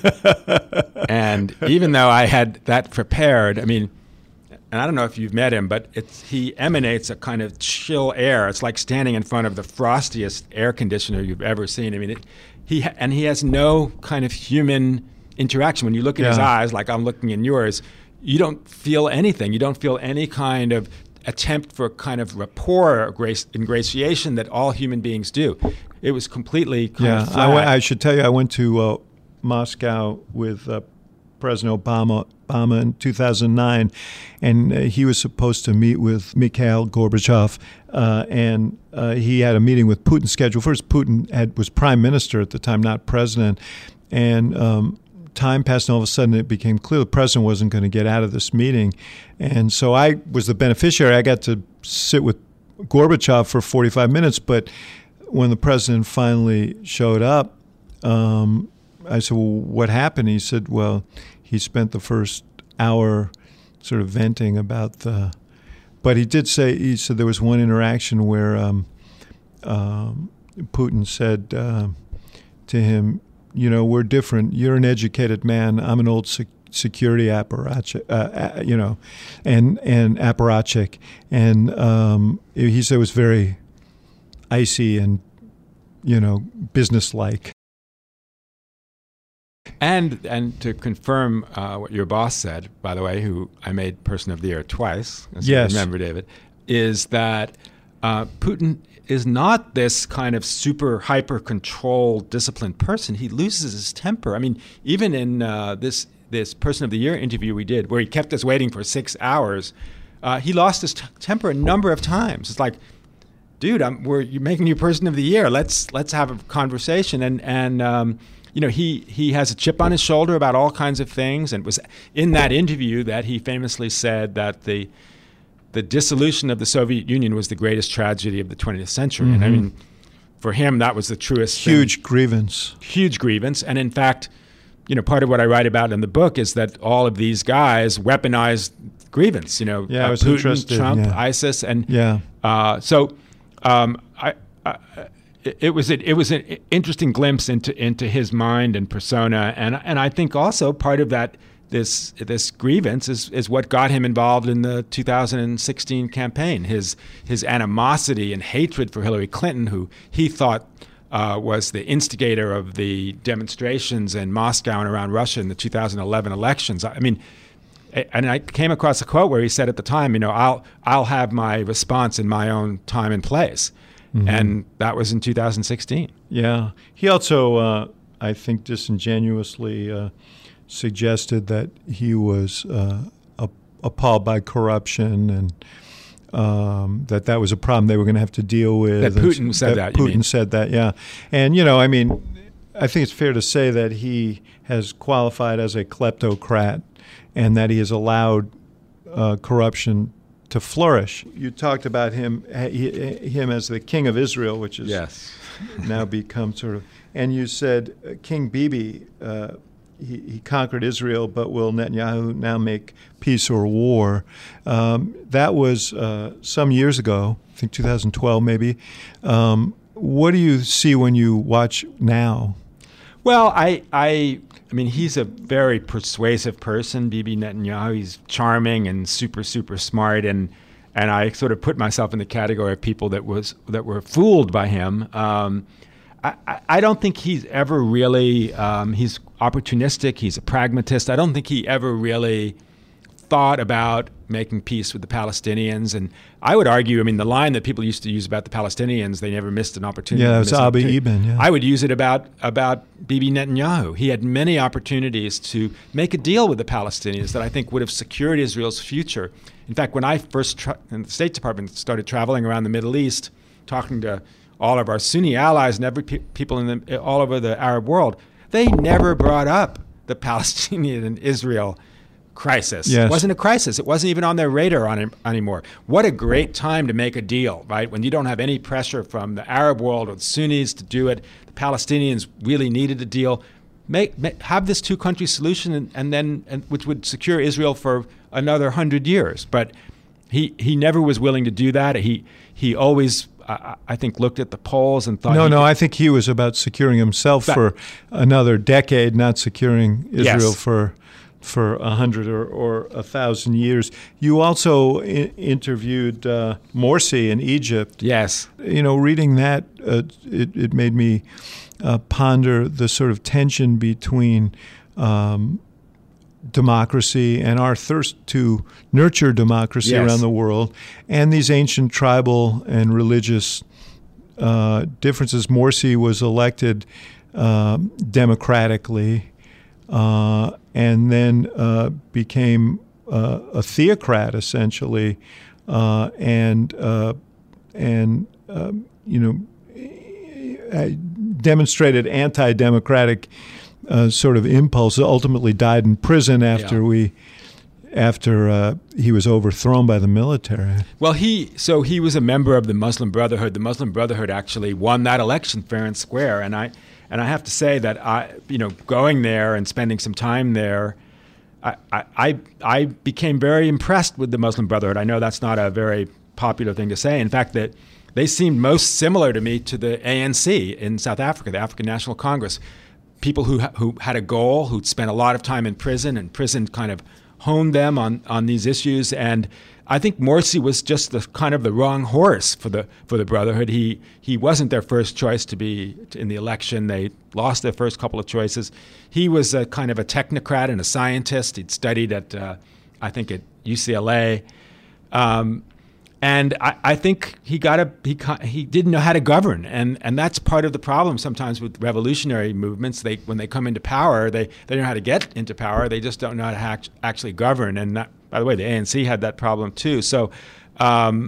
And even though I had that prepared, I mean, and I don't know if you've met him, but it's, he emanates a kind of chill air. It's like standing in front of the frostiest air conditioner you've ever seen. I mean, it, he ha- and he has no kind of human interaction. When you look in yeah. his eyes, like I'm looking in yours, you don't feel anything. You don't feel any kind of attempt for kind of rapport or grace, ingratiation that all human beings do. It was completely kind yeah. of flat. I, w- I should tell you, I went to uh, Moscow with uh, President Obama, Obama in two thousand nine, and uh, he was supposed to meet with Mikhail Gorbachev, uh, and uh, he had a meeting with Putin scheduled. First, Putin had, was prime minister at the time, not president, and um, time passed, and all of a sudden it became clear the president wasn't going to get out of this meeting. And so I was the beneficiary. I got to sit with Gorbachev for forty-five minutes, but when the president finally showed up, um, I said, well, what happened? He said, well, he spent the first hour sort of venting about the, but he did say, he said there was one interaction where um, um, Putin said uh, to him, you know, we're different. You're an educated man. I'm an old sec- security apparatchik, uh, you know, and and apparatchik. And um, he said it was very icy and, you know, businesslike. And and to confirm uh, what your boss said, by the way, who I made Person of the Year twice, as yes. you remember, David, is that uh, Putin is not this kind of super hyper-controlled, disciplined person. He loses his temper. I mean, even in uh, this this Person of the Year interview we did, where he kept us waiting for six hours, uh, he lost his t- temper a number of times. It's like, dude, I'm, we're you're making you Person of the Year. Let's let's have a conversation. And and um, you know, he he has a chip on his shoulder about all kinds of things. And it was in that interview that he famously said that the the dissolution of the Soviet Union was the greatest tragedy of the twentieth century. Mm-hmm. And I mean, for him, that was the truest Huge thing. grievance. Huge grievance. And in fact, you know, part of what I write about in the book is that all of these guys weaponized grievance. You know, yeah, uh, I was Putin, interested, Trump, yeah. ISIS, and yeah. Uh, so um, I, I, it was it, it was an interesting glimpse into into his mind and persona, and and I think also part of that this this grievance is is what got him involved in the two thousand sixteen campaign. His his animosity and hatred for Hillary Clinton, who he thought uh, was the instigator of the demonstrations in Moscow and around Russia in the two thousand eleven elections. I mean. And I came across a quote where he said at the time, you know, I'll I'll have my response in my own time and place. Mm-hmm. And that was in two thousand sixteen. Yeah. He also, uh, I think, disingenuously uh, suggested that he was uh, appalled by corruption and um, that that was a problem they were going to have to deal with. That Putin said that, that you Putin mean? said that, yeah. And, you know, I mean, I think it's fair to say that he has qualified as a kleptocrat and that he has allowed uh, corruption to flourish. You talked about him he, him as the king of Israel, which has yes. now become sort of, and you said uh, King Bibi, uh, he, he conquered Israel, but will Netanyahu now make peace or war? Um, that was uh, some years ago, I think two thousand twelve maybe. Um, what do you see when you watch now? Well, I, I, I mean, he's a very persuasive person, Bibi Netanyahu. He's charming and super, super smart, and and I sort of put myself in the category of people that was that were fooled by him. Um, I, I don't think he's ever really, um, he's opportunistic, he's a pragmatist. I don't think he ever really thought about making peace with the Palestinians. And I would argue, I mean, the line that people used to use about the Palestinians, they never missed an opportunity. Yeah, it was Abiy Ibn. Yeah. I would use it about, about Bibi Netanyahu. He had many opportunities to make a deal with the Palestinians that I think would have secured Israel's future. In fact, when I first, tra- in the State Department, started traveling around the Middle East, talking to all of our Sunni allies and every pe- people in the, all over the Arab world, they never brought up the Palestinian and Israel crisis. Yes. It wasn't a crisis. It wasn't even on their radar on, anymore. What a great time to make a deal, right? When you don't have any pressure from the Arab world or the Sunnis to do it. The Palestinians really needed a deal. Make, make have this two-country solution, and, and then and, which would secure Israel for another hundred years. But he he never was willing to do that. He he always. I, I think looked at the polls and thought. No, no, could, I think he was about securing himself that, for another decade, not securing Israel yes. for for a hundred or, or a thousand years. You also I- interviewed uh, Morsi in Egypt. Yes. You know, reading that, uh, it, it made me uh, ponder the sort of tension between um, democracy and our thirst to nurture democracy yes. around the world, and these ancient tribal and religious uh, differences. Morsi was elected um, democratically uh, and then uh, became uh, a theocrat, essentially, uh, and uh, and um, you know demonstrated anti-democratic Uh, sort of impulse. Ultimately died in prison after yeah. we, after uh, he was overthrown by the military. Well, he so he was a member of the Muslim Brotherhood. The Muslim Brotherhood actually won that election fair and square. And I and I have to say that I, you know, going there and spending some time there, I I I became very impressed with the Muslim Brotherhood. I know that's not a very popular thing to say. In fact, that they seemed most similar to me to the A N C in South Africa, the African National Congress. People who who had a goal, who'd spent a lot of time in prison, and prison kind of honed them on, on these issues. And I think Morsi was just the kind of the wrong horse for the for the Brotherhood. He he wasn't their first choice to be in the election. They lost their first couple of choices. He was a kind of a technocrat and a scientist. He'd studied at uh, I think at U C L A. Um, And I, I think he got a he he didn't know how to govern, and, and that's part of the problem sometimes with revolutionary movements. They when they come into power, they, they know how to get into power. They just don't know how to ha- actually govern. And that, by the way, the A N C had that problem too. So, um,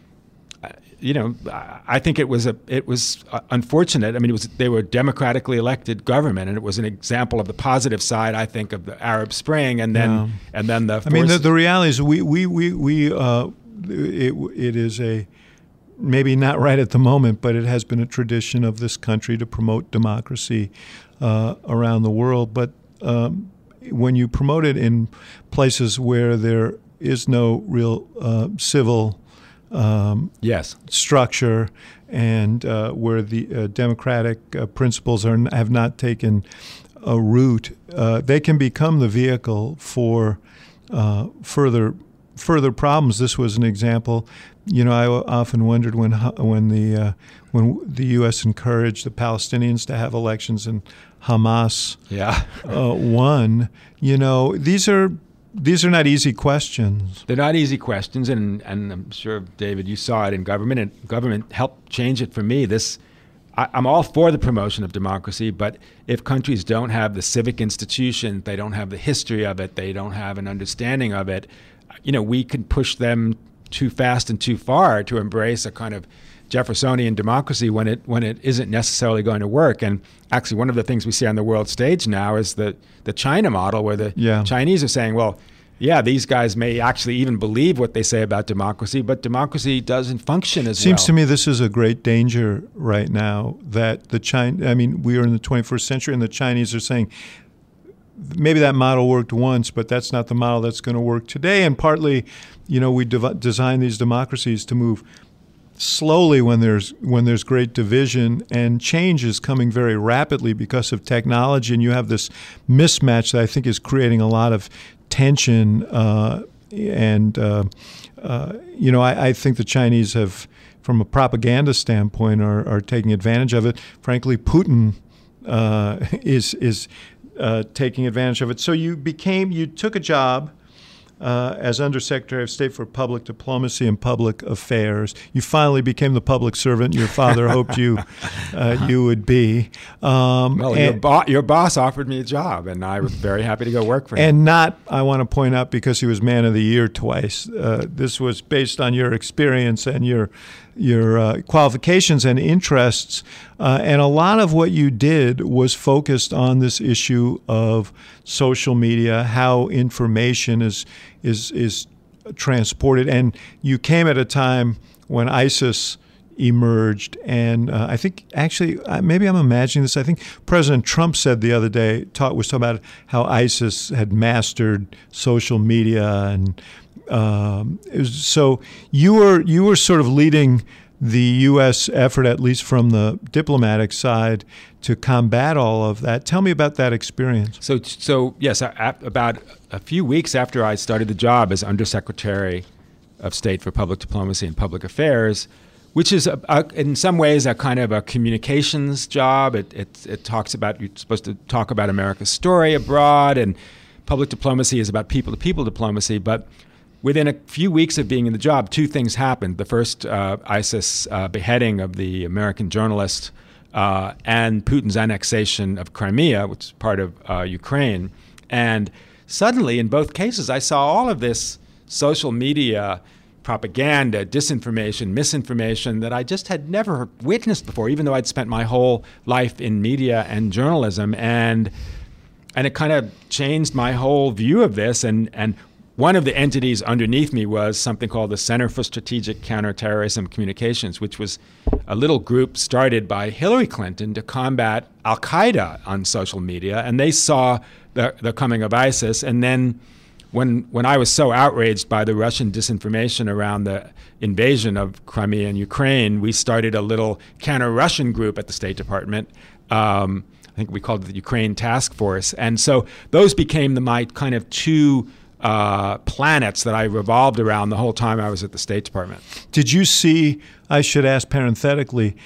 you know, I think it was a it was unfortunate. I mean, it was they were a democratically elected government, and it was an example of the positive side, I think, of the Arab Spring, and then yeah. and then the. I mean, the, the reality is we we we we. Uh, It, it is a, maybe not right at the moment, but it has been a tradition of this country to promote democracy uh, around the world. But um, when you promote it in places where there is no real uh, civil um, yes. structure and uh, where the uh, democratic uh, principles are have not taken a root, uh, they can become the vehicle for uh, further further problems. This was an example. You know, I often wondered when when the uh, when the U S encouraged the Palestinians to have elections and Hamas yeah. uh, won. You know, these are these are not easy questions. They're not easy questions, and and I'm sure, David, you saw it in government, and government helped change it for me. This. I'm all for the promotion of democracy, but if countries don't have the civic institution, they don't have the history of it, they don't have an understanding of it, you know, we can push them too fast and too far to embrace a kind of Jeffersonian democracy when it when it isn't necessarily going to work. And actually, one of the things we see on the world stage now is the the China model, where the yeah. Chinese are saying, well, yeah, these guys may actually even believe what they say about democracy, but democracy doesn't function as well. Seems to me this is a great danger right now that the China, I mean, we are in the twenty-first century and the Chinese are saying, maybe that model worked once, but that's not the model that's going to work today. And partly, you know, we dev- design these democracies to move slowly when there's when there's great division, and change is coming very rapidly because of technology. And you have this mismatch that I think is creating a lot of tension. Uh, and, uh, uh, you know, I, I think the Chinese have from a propaganda standpoint, are, are taking advantage of it. Frankly, Putin uh, is is uh, taking advantage of it. So you became, you took a job uh, as Undersecretary of State for Public Diplomacy and Public Affairs. You finally became the public servant your father hoped you uh, you would be. Um, well, and, your, bo- your boss offered me a job, and I was very happy to go work for him. And not, I want to point out, because he was Man of the Year twice. Uh, this was based on your experience and your your uh, qualifications and interests. Uh, and a lot of what you did was focused on this issue of social media, how information is is is transported. And you came at a time when ISIS emerged, and uh, I think actually uh, maybe I'm imagining this. I think President Trump said the other day, talk, was talking about how ISIS had mastered social media, and um, it was, so you were you were sort of leading the U S effort, at least from the diplomatic side, to combat all of that. Tell me about that experience. So, so yes, I, about a few weeks after I started the job as Undersecretary of State for Public Diplomacy and Public Affairs, which is a, a, in some ways a kind of a communications job. It, it, it talks about, you're supposed to talk about America's story abroad, and public diplomacy is about people-to-people diplomacy. But within a few weeks of being in the job, two things happened. The first, uh, ISIS uh, beheading of the American journalist, uh, and Putin's annexation of Crimea, which is part of uh, Ukraine. And suddenly, in both cases, I saw all of this social media propaganda, disinformation, misinformation that I just had never witnessed before, even though I'd spent my whole life in media and journalism. And and it kind of changed my whole view of this. And, and one of the entities underneath me was something called the Center for Strategic Counterterrorism Communications, which was a little group started by Hillary Clinton to combat Al-Qaeda on social media. And they saw the, the coming of ISIS. And then when when I was so outraged by the Russian disinformation around the invasion of Crimea and Ukraine, we started a little counter-Russian group at the State Department. Um, I think we called it the Ukraine Task Force. And so those became the, my kind of two uh, planets that I revolved around the whole time I was at the State Department. Did you see, I should ask parenthetically,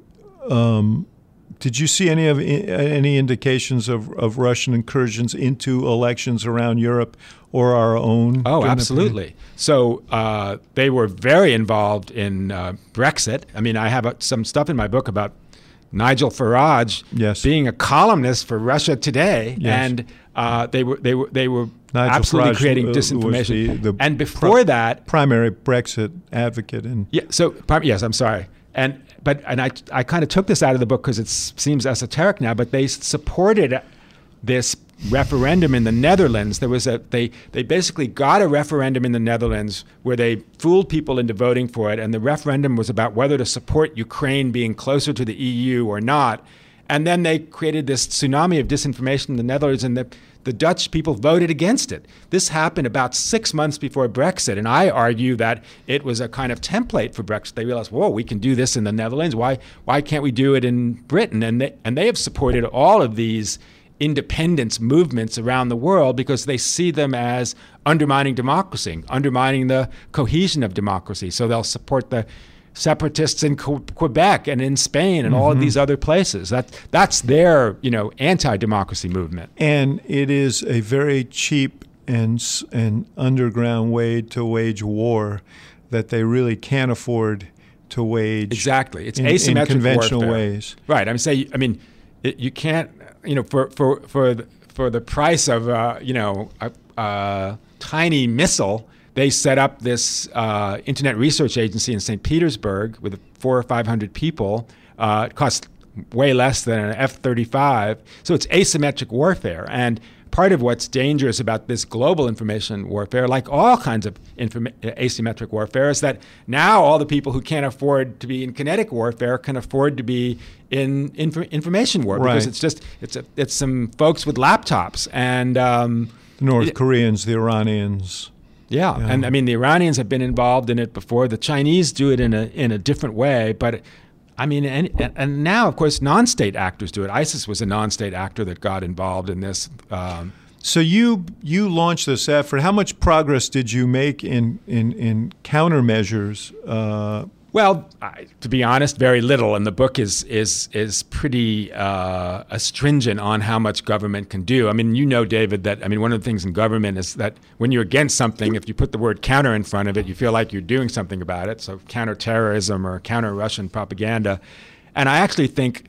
um, did you see any of any indications of, of Russian incursions into elections around Europe or our own? Oh, absolutely. So uh, they were very involved in uh, Brexit. I mean, I have uh, some stuff in my book about Nigel Farage yes. being a columnist for Russia Today, yes. and uh, they were they were they were Nigel absolutely Farage creating was disinformation. The, the and before pri- that, primary Brexit advocate. In yeah. So yes, I'm sorry. And but and I I kind of took this out of the book because it seems esoteric now. But they supported this referendum in the Netherlands. There was a they they basically got a referendum in the Netherlands where they fooled people into voting for it, and the referendum was about whether to support Ukraine being closer to the E U or not. And then they created this tsunami of disinformation in the Netherlands, and the the Dutch people voted against it. This happened about six months before Brexit, and I argue that it was a kind of template for Brexit. They realized, whoa, we can do this in the Netherlands. Why why can't we do it in Britain? And they and they have supported all of these independence movements around the world because they see them as undermining democracy, undermining the cohesion of democracy. So they'll support the separatists in Quebec and in Spain and mm-hmm. all of these other places. That that's their, you know, anti-democracy movement. And it is a very cheap and and underground way to wage war that they really can't afford to wage. Exactly, it's in, asymmetric in conventional warfare. ways. Right. I'm saying, I mean, it, you can't, you know, for for for the, for the price of uh, you know a, a tiny missile. They set up this uh, internet research agency in Saint Petersburg with four or five hundred people. Uh, it costs way less than an F thirty-five. So it's asymmetric warfare. And part of what's dangerous about this global information warfare, like all kinds of inform- asymmetric warfare, is that now all the people who can't afford to be in kinetic warfare can afford to be in inf- information war right. because it's just it's a, it's some folks with laptops and um, the North it, Koreans, the Iranians. Yeah. yeah, and I mean the Iranians have been involved in it before. The Chinese do it in a in a different way, but I mean, and, and now of course non-state actors do it. ISIS was a non-state actor that got involved in this. Um, so you you launched this effort. How much progress did you make in in in countermeasures uh, Well, I, to be honest, very little, and the book is is is pretty uh, astringent on how much government can do. I mean, you know, David, that I mean, one of the things in government is that when you're against something, if you put the word counter in front of it, you feel like you're doing something about it. So counterterrorism or counter-Russian propaganda, and I actually think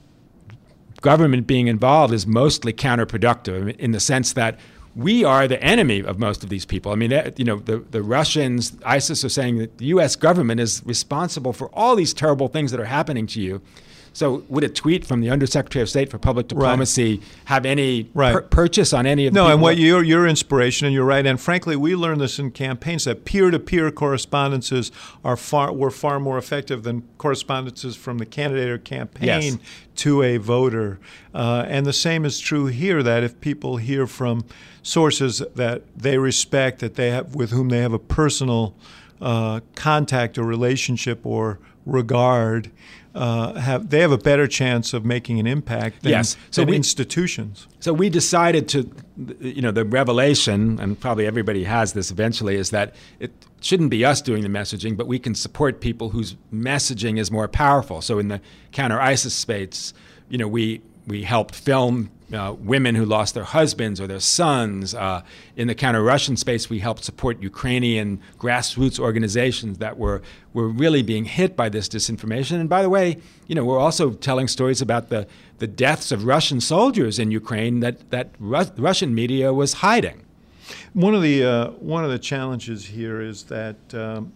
government being involved is mostly counterproductive in the sense that we are the enemy of most of these people. I mean, you know, the, the Russians, ISIS are saying that the U S government is responsible for all these terrible things that are happening to you. So would a tweet from the Undersecretary of State for Public Diplomacy right. have any right. pur- purchase on any of the No, people? and what your your inspiration, and you're right, and frankly, we learned this in campaigns, that peer-to-peer correspondences are far were far more effective than correspondences from the candidate or campaign yes. to a voter. Uh, and the same is true here, that if people hear from sources that they respect, that they have with whom they have a personal uh, contact or relationship or regard, uh, have they have a better chance of making an impact than, yes. so than we, institutions. So we decided to, you know, the revelation, and probably everybody has this eventually, is that it shouldn't be us doing the messaging, but we can support people whose messaging is more powerful. So in the counter-ISIS space, you know, we we helped film uh, women who lost their husbands or their sons. Uh, in the counter-Russian space, we helped support Ukrainian grassroots organizations that were were really being hit by this disinformation. And by the way, you know, we're also telling stories about the, the deaths of Russian soldiers in Ukraine that that Ru- Russian media was hiding. One of the uh, one of the challenges here is that um,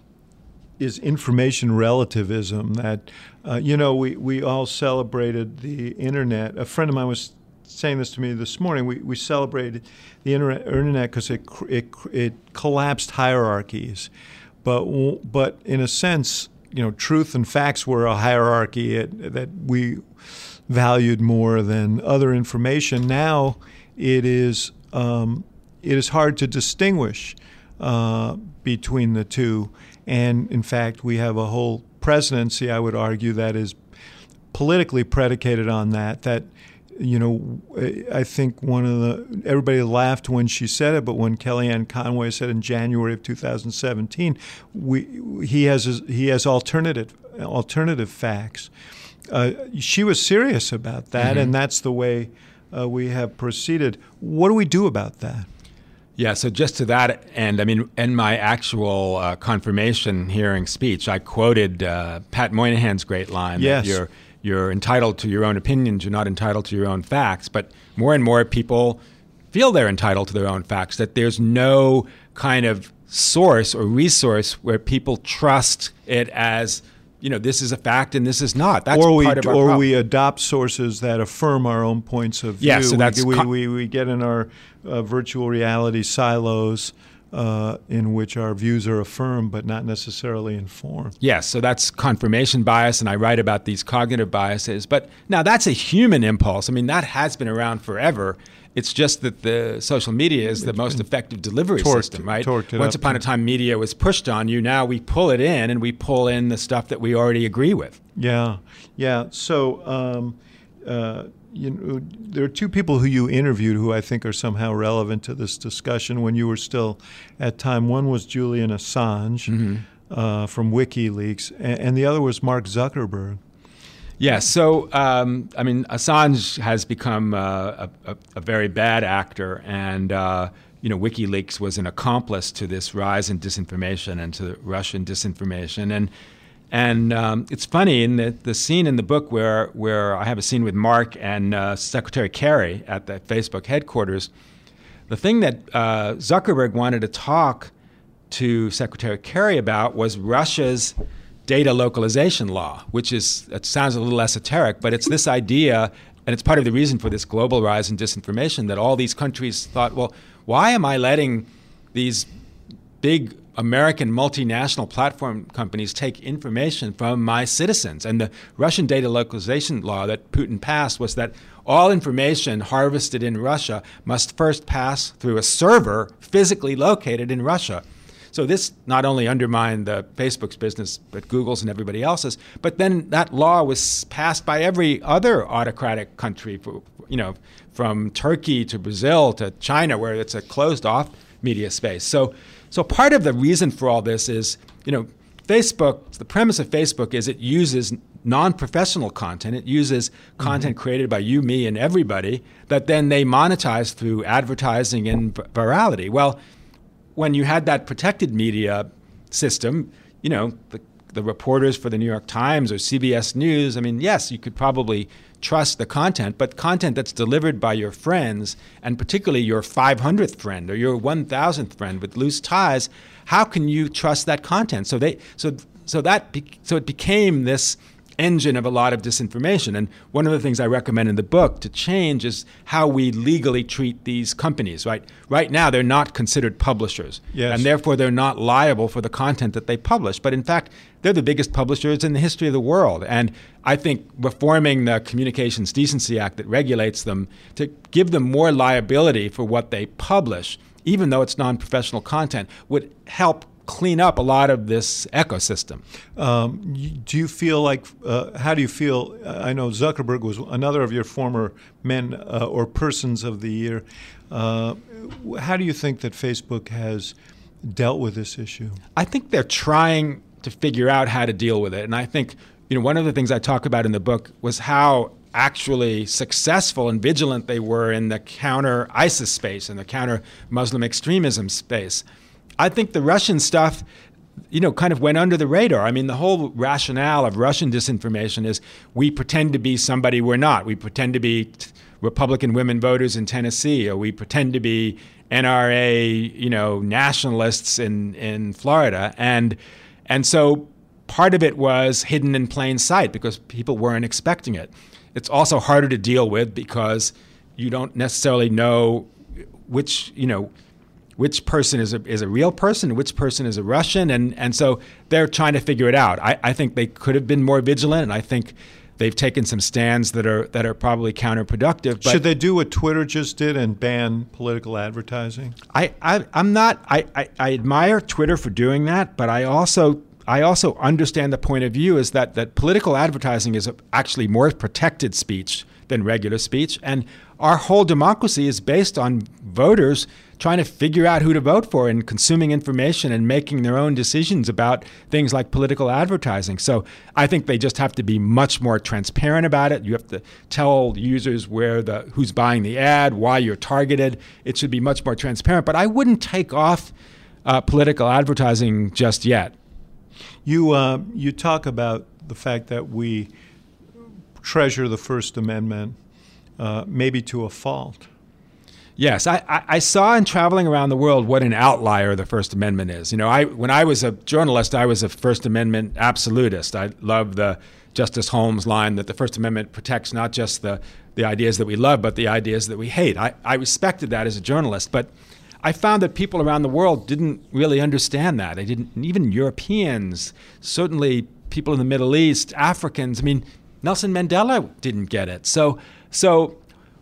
is information relativism. That uh, you know, we, we all celebrated the internet. A friend of mine was saying this to me this morning. We we celebrated the internet internet because it it it collapsed hierarchies, but but in a sense, you know, truth and facts were a hierarchy it, that we valued more than other information. Now it is. Um, It is hard to distinguish uh, between the two. And in fact, we have a whole presidency, I would argue, that is politically predicated on that. That, you know, I think one of the, everybody laughed when she said it, but when Kellyanne Conway said in January of two thousand seventeen, we, he has he has alternative alternative facts. Uh, she was serious about that, mm-hmm. and that's the way uh, we have proceeded. What do we do about that? Yeah, so just to that end, I mean, in my actual uh, confirmation hearing speech, I quoted uh, Pat Moynihan's great line yes. that you're, you're entitled to your own opinions, you're not entitled to your own facts. But more and more people feel they're entitled to their own facts, that there's no kind of source or resource where people trust it as, you know, this is a fact and this is not. That's or we, part of our Or problem. we adopt sources that affirm our own points of view. Yeah, so that's we, co- we, we get in our uh, virtual reality silos uh, in which our views are affirmed but not necessarily informed. Yes, so that's confirmation bias, and I write about these cognitive biases. But now that's a human impulse. I mean, that has been around forever. It's just that the social media is the most effective delivery torqued, system, right? torqued it Once up. upon a time, media was pushed on you. Now we pull it in, and we pull in the stuff that we already agree with. Yeah, yeah. So um, uh, you know, there are two people who you interviewed who I think are somehow relevant to this discussion when you were still at Time. One was Julian Assange mm-hmm. uh, from WikiLeaks, and, and the other was Mark Zuckerberg. Yeah, so, um, I mean, Assange has become uh, a, a very bad actor, and, uh, you know, WikiLeaks was an accomplice to this rise in disinformation and to Russian disinformation. And and um, it's funny, in the, the scene in the book where, where I have a scene with Mark and uh, Secretary Kerry at the Facebook headquarters, the thing that uh, Zuckerberg wanted to talk to Secretary Kerry about was Russia's data localization law, which is, it sounds a little esoteric, but it's this idea, and it's part of the reason for this global rise in disinformation, that all these countries thought, well, why am I letting these big American multinational platform companies take information from my citizens? And the Russian data localization law that Putin passed was that all information harvested in Russia must first pass through a server physically located in Russia. So this not only undermined the Facebook's business, but Google's and everybody else's, but then that law was passed by every other autocratic country, for, you know, from Turkey to Brazil to China, where it's a closed-off media space. So, so part of the reason for all this is, you know, Facebook, the premise of Facebook is it uses non-professional content. It uses content mm-hmm. created by you, me, and everybody that then they monetize through advertising and virality. Well, when you had that protected media system, you know, the, the reporters for the New York Times or C B S News, I mean, yes, you could probably trust the content, but content that's delivered by your friends, and particularly your five hundredth friend or your one thousandth friend with loose ties, how can you trust that content? So they, so so that, be, so it became this engine of a lot of disinformation. And one of the things I recommend in the book to change is how we legally treat these companies. Right, right now they're not considered publishers, yes. and therefore they're not liable for the content that they publish. But in fact, they're the biggest publishers in the history of the world. And I think reforming the Communications Decency Act that regulates them to give them more liability for what they publish, even though it's non-professional content, would help clean up a lot of this ecosystem. Um, do you feel like, uh, how do you feel, I know Zuckerberg was another of your former men uh, or persons of the year. Uh, how do you think that Facebook has dealt with this issue? I think they're trying to figure out how to deal with it. And I think, you know, one of the things I talk about in the book was how actually successful and vigilant they were in the counter ISIS space and the counter Muslim extremism space. I think the Russian stuff, you know, kind of went under the radar. I mean, the whole rationale of Russian disinformation is we pretend to be somebody we're not. We pretend to be t- Republican women voters in Tennessee, or we pretend to be N R A, you know, nationalists in, in Florida. And and so part of it was hidden in plain sight because people weren't expecting it. It's also harder to deal with because you don't necessarily know which, you know, which person is a, is a real person, which person is a Russian, and, and so they're trying to figure it out. I, I think they could have been more vigilant, and I think they've taken some stands that are that are probably counterproductive. But should they do what Twitter just did and ban political advertising? I, I I'm not. I, I, I admire Twitter for doing that, but I also I also understand the point of view is that that political advertising is actually more protected speech than regular speech, and our whole democracy is based on voters trying to figure out who to vote for and consuming information and making their own decisions about things like political advertising. So I think they just have to be much more transparent about it. You have to tell users where the who's buying the ad, why you're targeted. It should be much more transparent. But I wouldn't take off uh, political advertising just yet. You uh, you talk about the fact that we treasure the First Amendment, uh, maybe to a fault. Yes, I, I, I saw in traveling around the world what an outlier the First Amendment is. You know, I when I was a journalist, I was a First Amendment absolutist. I love the Justice Holmes line that the First Amendment protects not just the, the ideas that we love, but the ideas that we hate. I, I respected that as a journalist, but I found that people around the world didn't really understand that. They didn't, even Europeans, certainly people in the Middle East, Africans. I mean, Nelson Mandela didn't get it. So, so.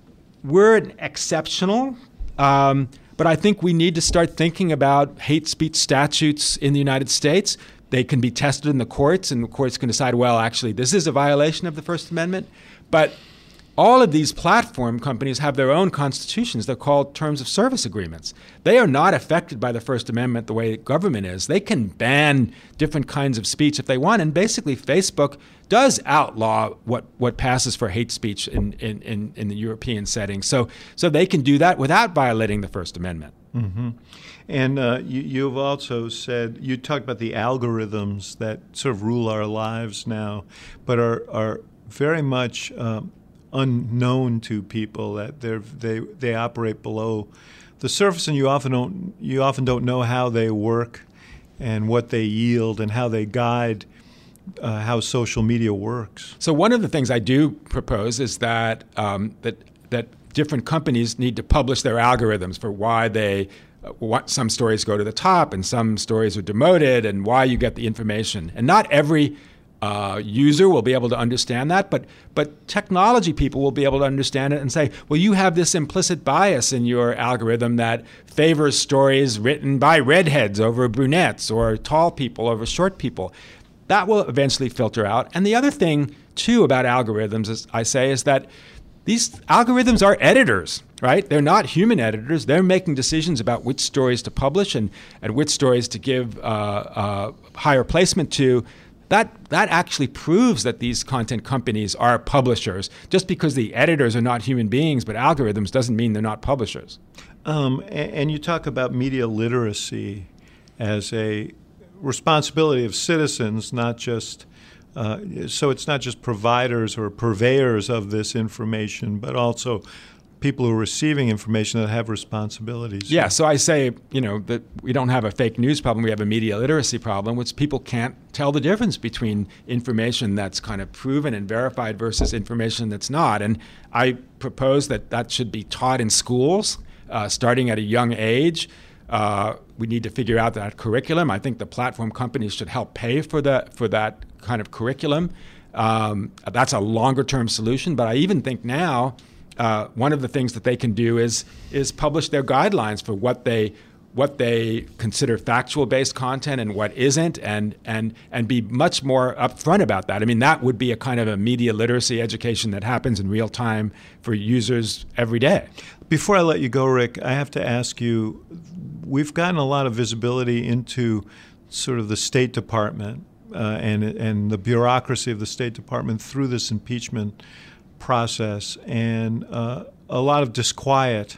We're exceptional, um, but I think we need to start thinking about hate speech statutes in the United States. They can be tested in the courts, and the courts can decide, well, actually, this is a violation of the First Amendment. But all of these platform companies have their own constitutions. They're called terms of service agreements. They are not affected by the First Amendment the way government is. They can ban different kinds of speech if they want. And basically, Facebook does outlaw what, what passes for hate speech in, in, in, in the European setting. So, so they can do that without violating the First Amendment. Mm-hmm. And uh, you, you've also said, you talked about the algorithms that sort of rule our lives now, but are, are very much um, unknown to people, that they're, they they operate below the surface, and you often don't you often don't know how they work and what they yield and how they guide uh, how social media works. So one of the things I do propose is that um, that that different companies need to publish their algorithms for why they uh, what some stories go to the top and some stories are demoted, and why you get the information. And not every Uh, user will be able to understand that, but but technology people will be able to understand it and say, well, you have this implicit bias in your algorithm that favors stories written by redheads over brunettes or tall people over short people. That will eventually filter out. And the other thing, too, about algorithms, is, I say, is that these algorithms are editors, right? They're not human editors. They're making decisions about which stories to publish and, and which stories to give uh, uh, higher placement to. That that actually proves that these content companies are publishers. Just because the editors are not human beings but algorithms doesn't mean they're not publishers. Um, and, and you talk about media literacy as a responsibility of citizens, not just uh, so it's not just providers or purveyors of this information, but also people who are receiving information that have responsibilities. Yeah, so I say, you know, that we don't have a fake news problem, we have a media literacy problem, which people can't tell the difference between information that's kind of proven and verified versus information that's not. And I propose that that should be taught in schools, uh, starting at a young age. Uh, we need to figure out that curriculum. I think the platform companies should help pay for that, for that kind of curriculum. Um, that's a longer-term solution, but I even think now, Uh, one of the things that they can do is is publish their guidelines for what they what they consider factual-based content and what isn't, and and and be much more upfront about that. I mean, that would be a kind of a media literacy education that happens in real time for users every day. Before I let you go, Rick, I have to ask you, we've gotten a lot of visibility into sort of the State Department uh, and and the bureaucracy of the State Department through this impeachment process, and uh, a lot of disquiet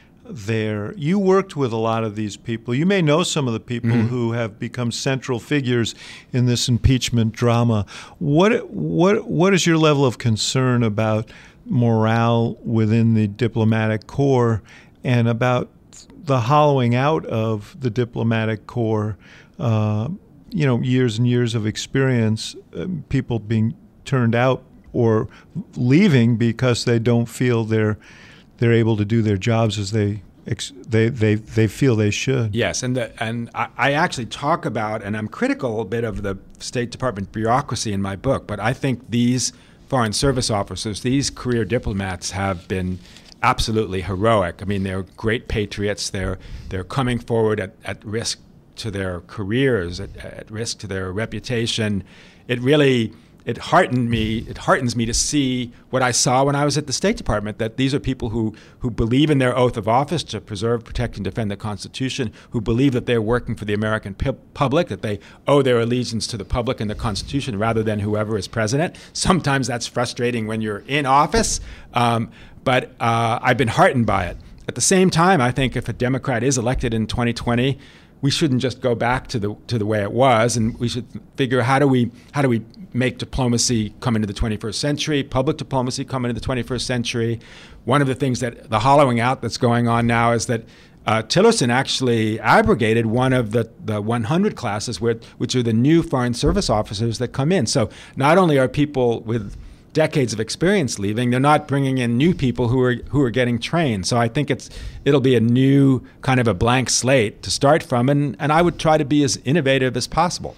there. You worked with a lot of these people. You may know some of the people mm-hmm. who have become central figures in this impeachment drama. What what what is your level of concern about morale within the diplomatic corps and about the hollowing out of the diplomatic corps? Uh, you know, years and years of experience, uh, people being turned out or leaving because they don't feel they're they're able to do their jobs as they they they, they feel they should. Yes, and the, and I, I actually talk about, and I'm critical a bit of the State Department bureaucracy in my book, but I think these Foreign Service officers, these career diplomats, have been absolutely heroic. I mean, they're great patriots. They're they're coming forward at, at risk to their careers, at, at risk to their reputation. It really It heartened me. It heartens me to see what I saw when I was at the State Department, that these are people who, who believe in their oath of office to preserve, protect, and defend the Constitution, who believe that they're working for the American pu- public, that they owe their allegiance to the public and the Constitution rather than whoever is president. Sometimes that's frustrating when you're in office, um, but uh, I've been heartened by it. At the same time, I think if a Democrat is elected in twenty twenty, we shouldn't just go back to the to the way it was, and we should figure how do we how do we make diplomacy come into the twenty-first century, public diplomacy come into the twenty-first century. One of the things that the hollowing out that's going on now is that uh, Tillerson actually abrogated one of the, the one hundred classes, where, which are the new Foreign Service officers that come in. So not only are people with decades of experience leaving, they're not bringing in new people who are who are getting trained. So I think it's it'll be a new kind of a blank slate to start from, and, and I would try to be as innovative as possible.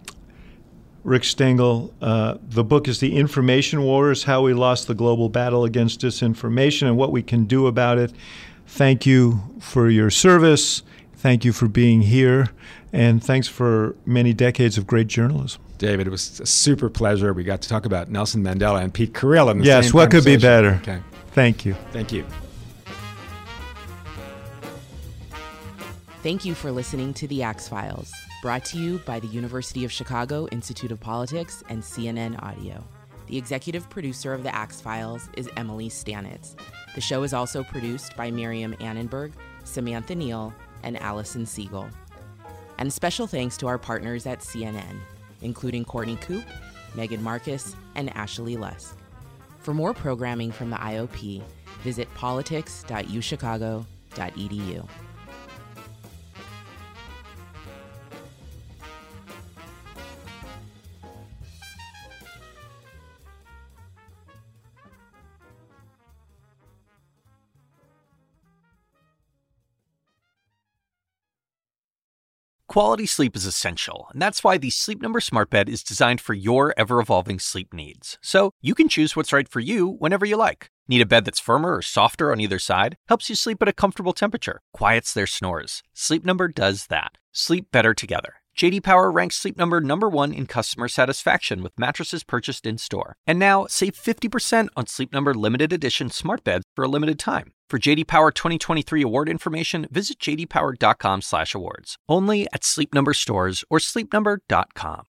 Rick Stengel, uh, the book is The Information Wars, How We Lost the Global Battle Against Disinformation and What We Can Do About It. Thank you for your service. Thank you for being here. And thanks for many decades of great journalism. David, it was a super pleasure. We got to talk about Nelson Mandela and Pete Carril in the yes, same what could be better? Okay. Thank you. Thank you. Thank you for listening to The Axe Files, brought to you by the University of Chicago Institute of Politics and C N N Audio. The executive producer of The Axe Files is Emily Stanitz. The show is also produced by Miriam Annenberg, Samantha Neal, and Allison Siegel. And special thanks to our partners at C N N, including Courtney Coop, Megan Marcus, and Ashley Lusk. For more programming from the I O P, visit politics dot u chicago dot e d u. Quality sleep is essential, and that's why the Sleep Number Smart Bed is designed for your ever-evolving sleep needs. So you can choose what's right for you whenever you like. Need a bed that's firmer or softer on either side? Helps you sleep at a comfortable temperature. Quiets their snores. Sleep Number does that. Sleep better together. J D Power ranks Sleep Number number one in customer satisfaction with mattresses purchased in-store. And now, save fifty percent on Sleep Number limited edition smart beds for a limited time. For J D Power twenty twenty-three award information, visit j d power dot com slash awards. Only at Sleep Number stores or sleep number dot com.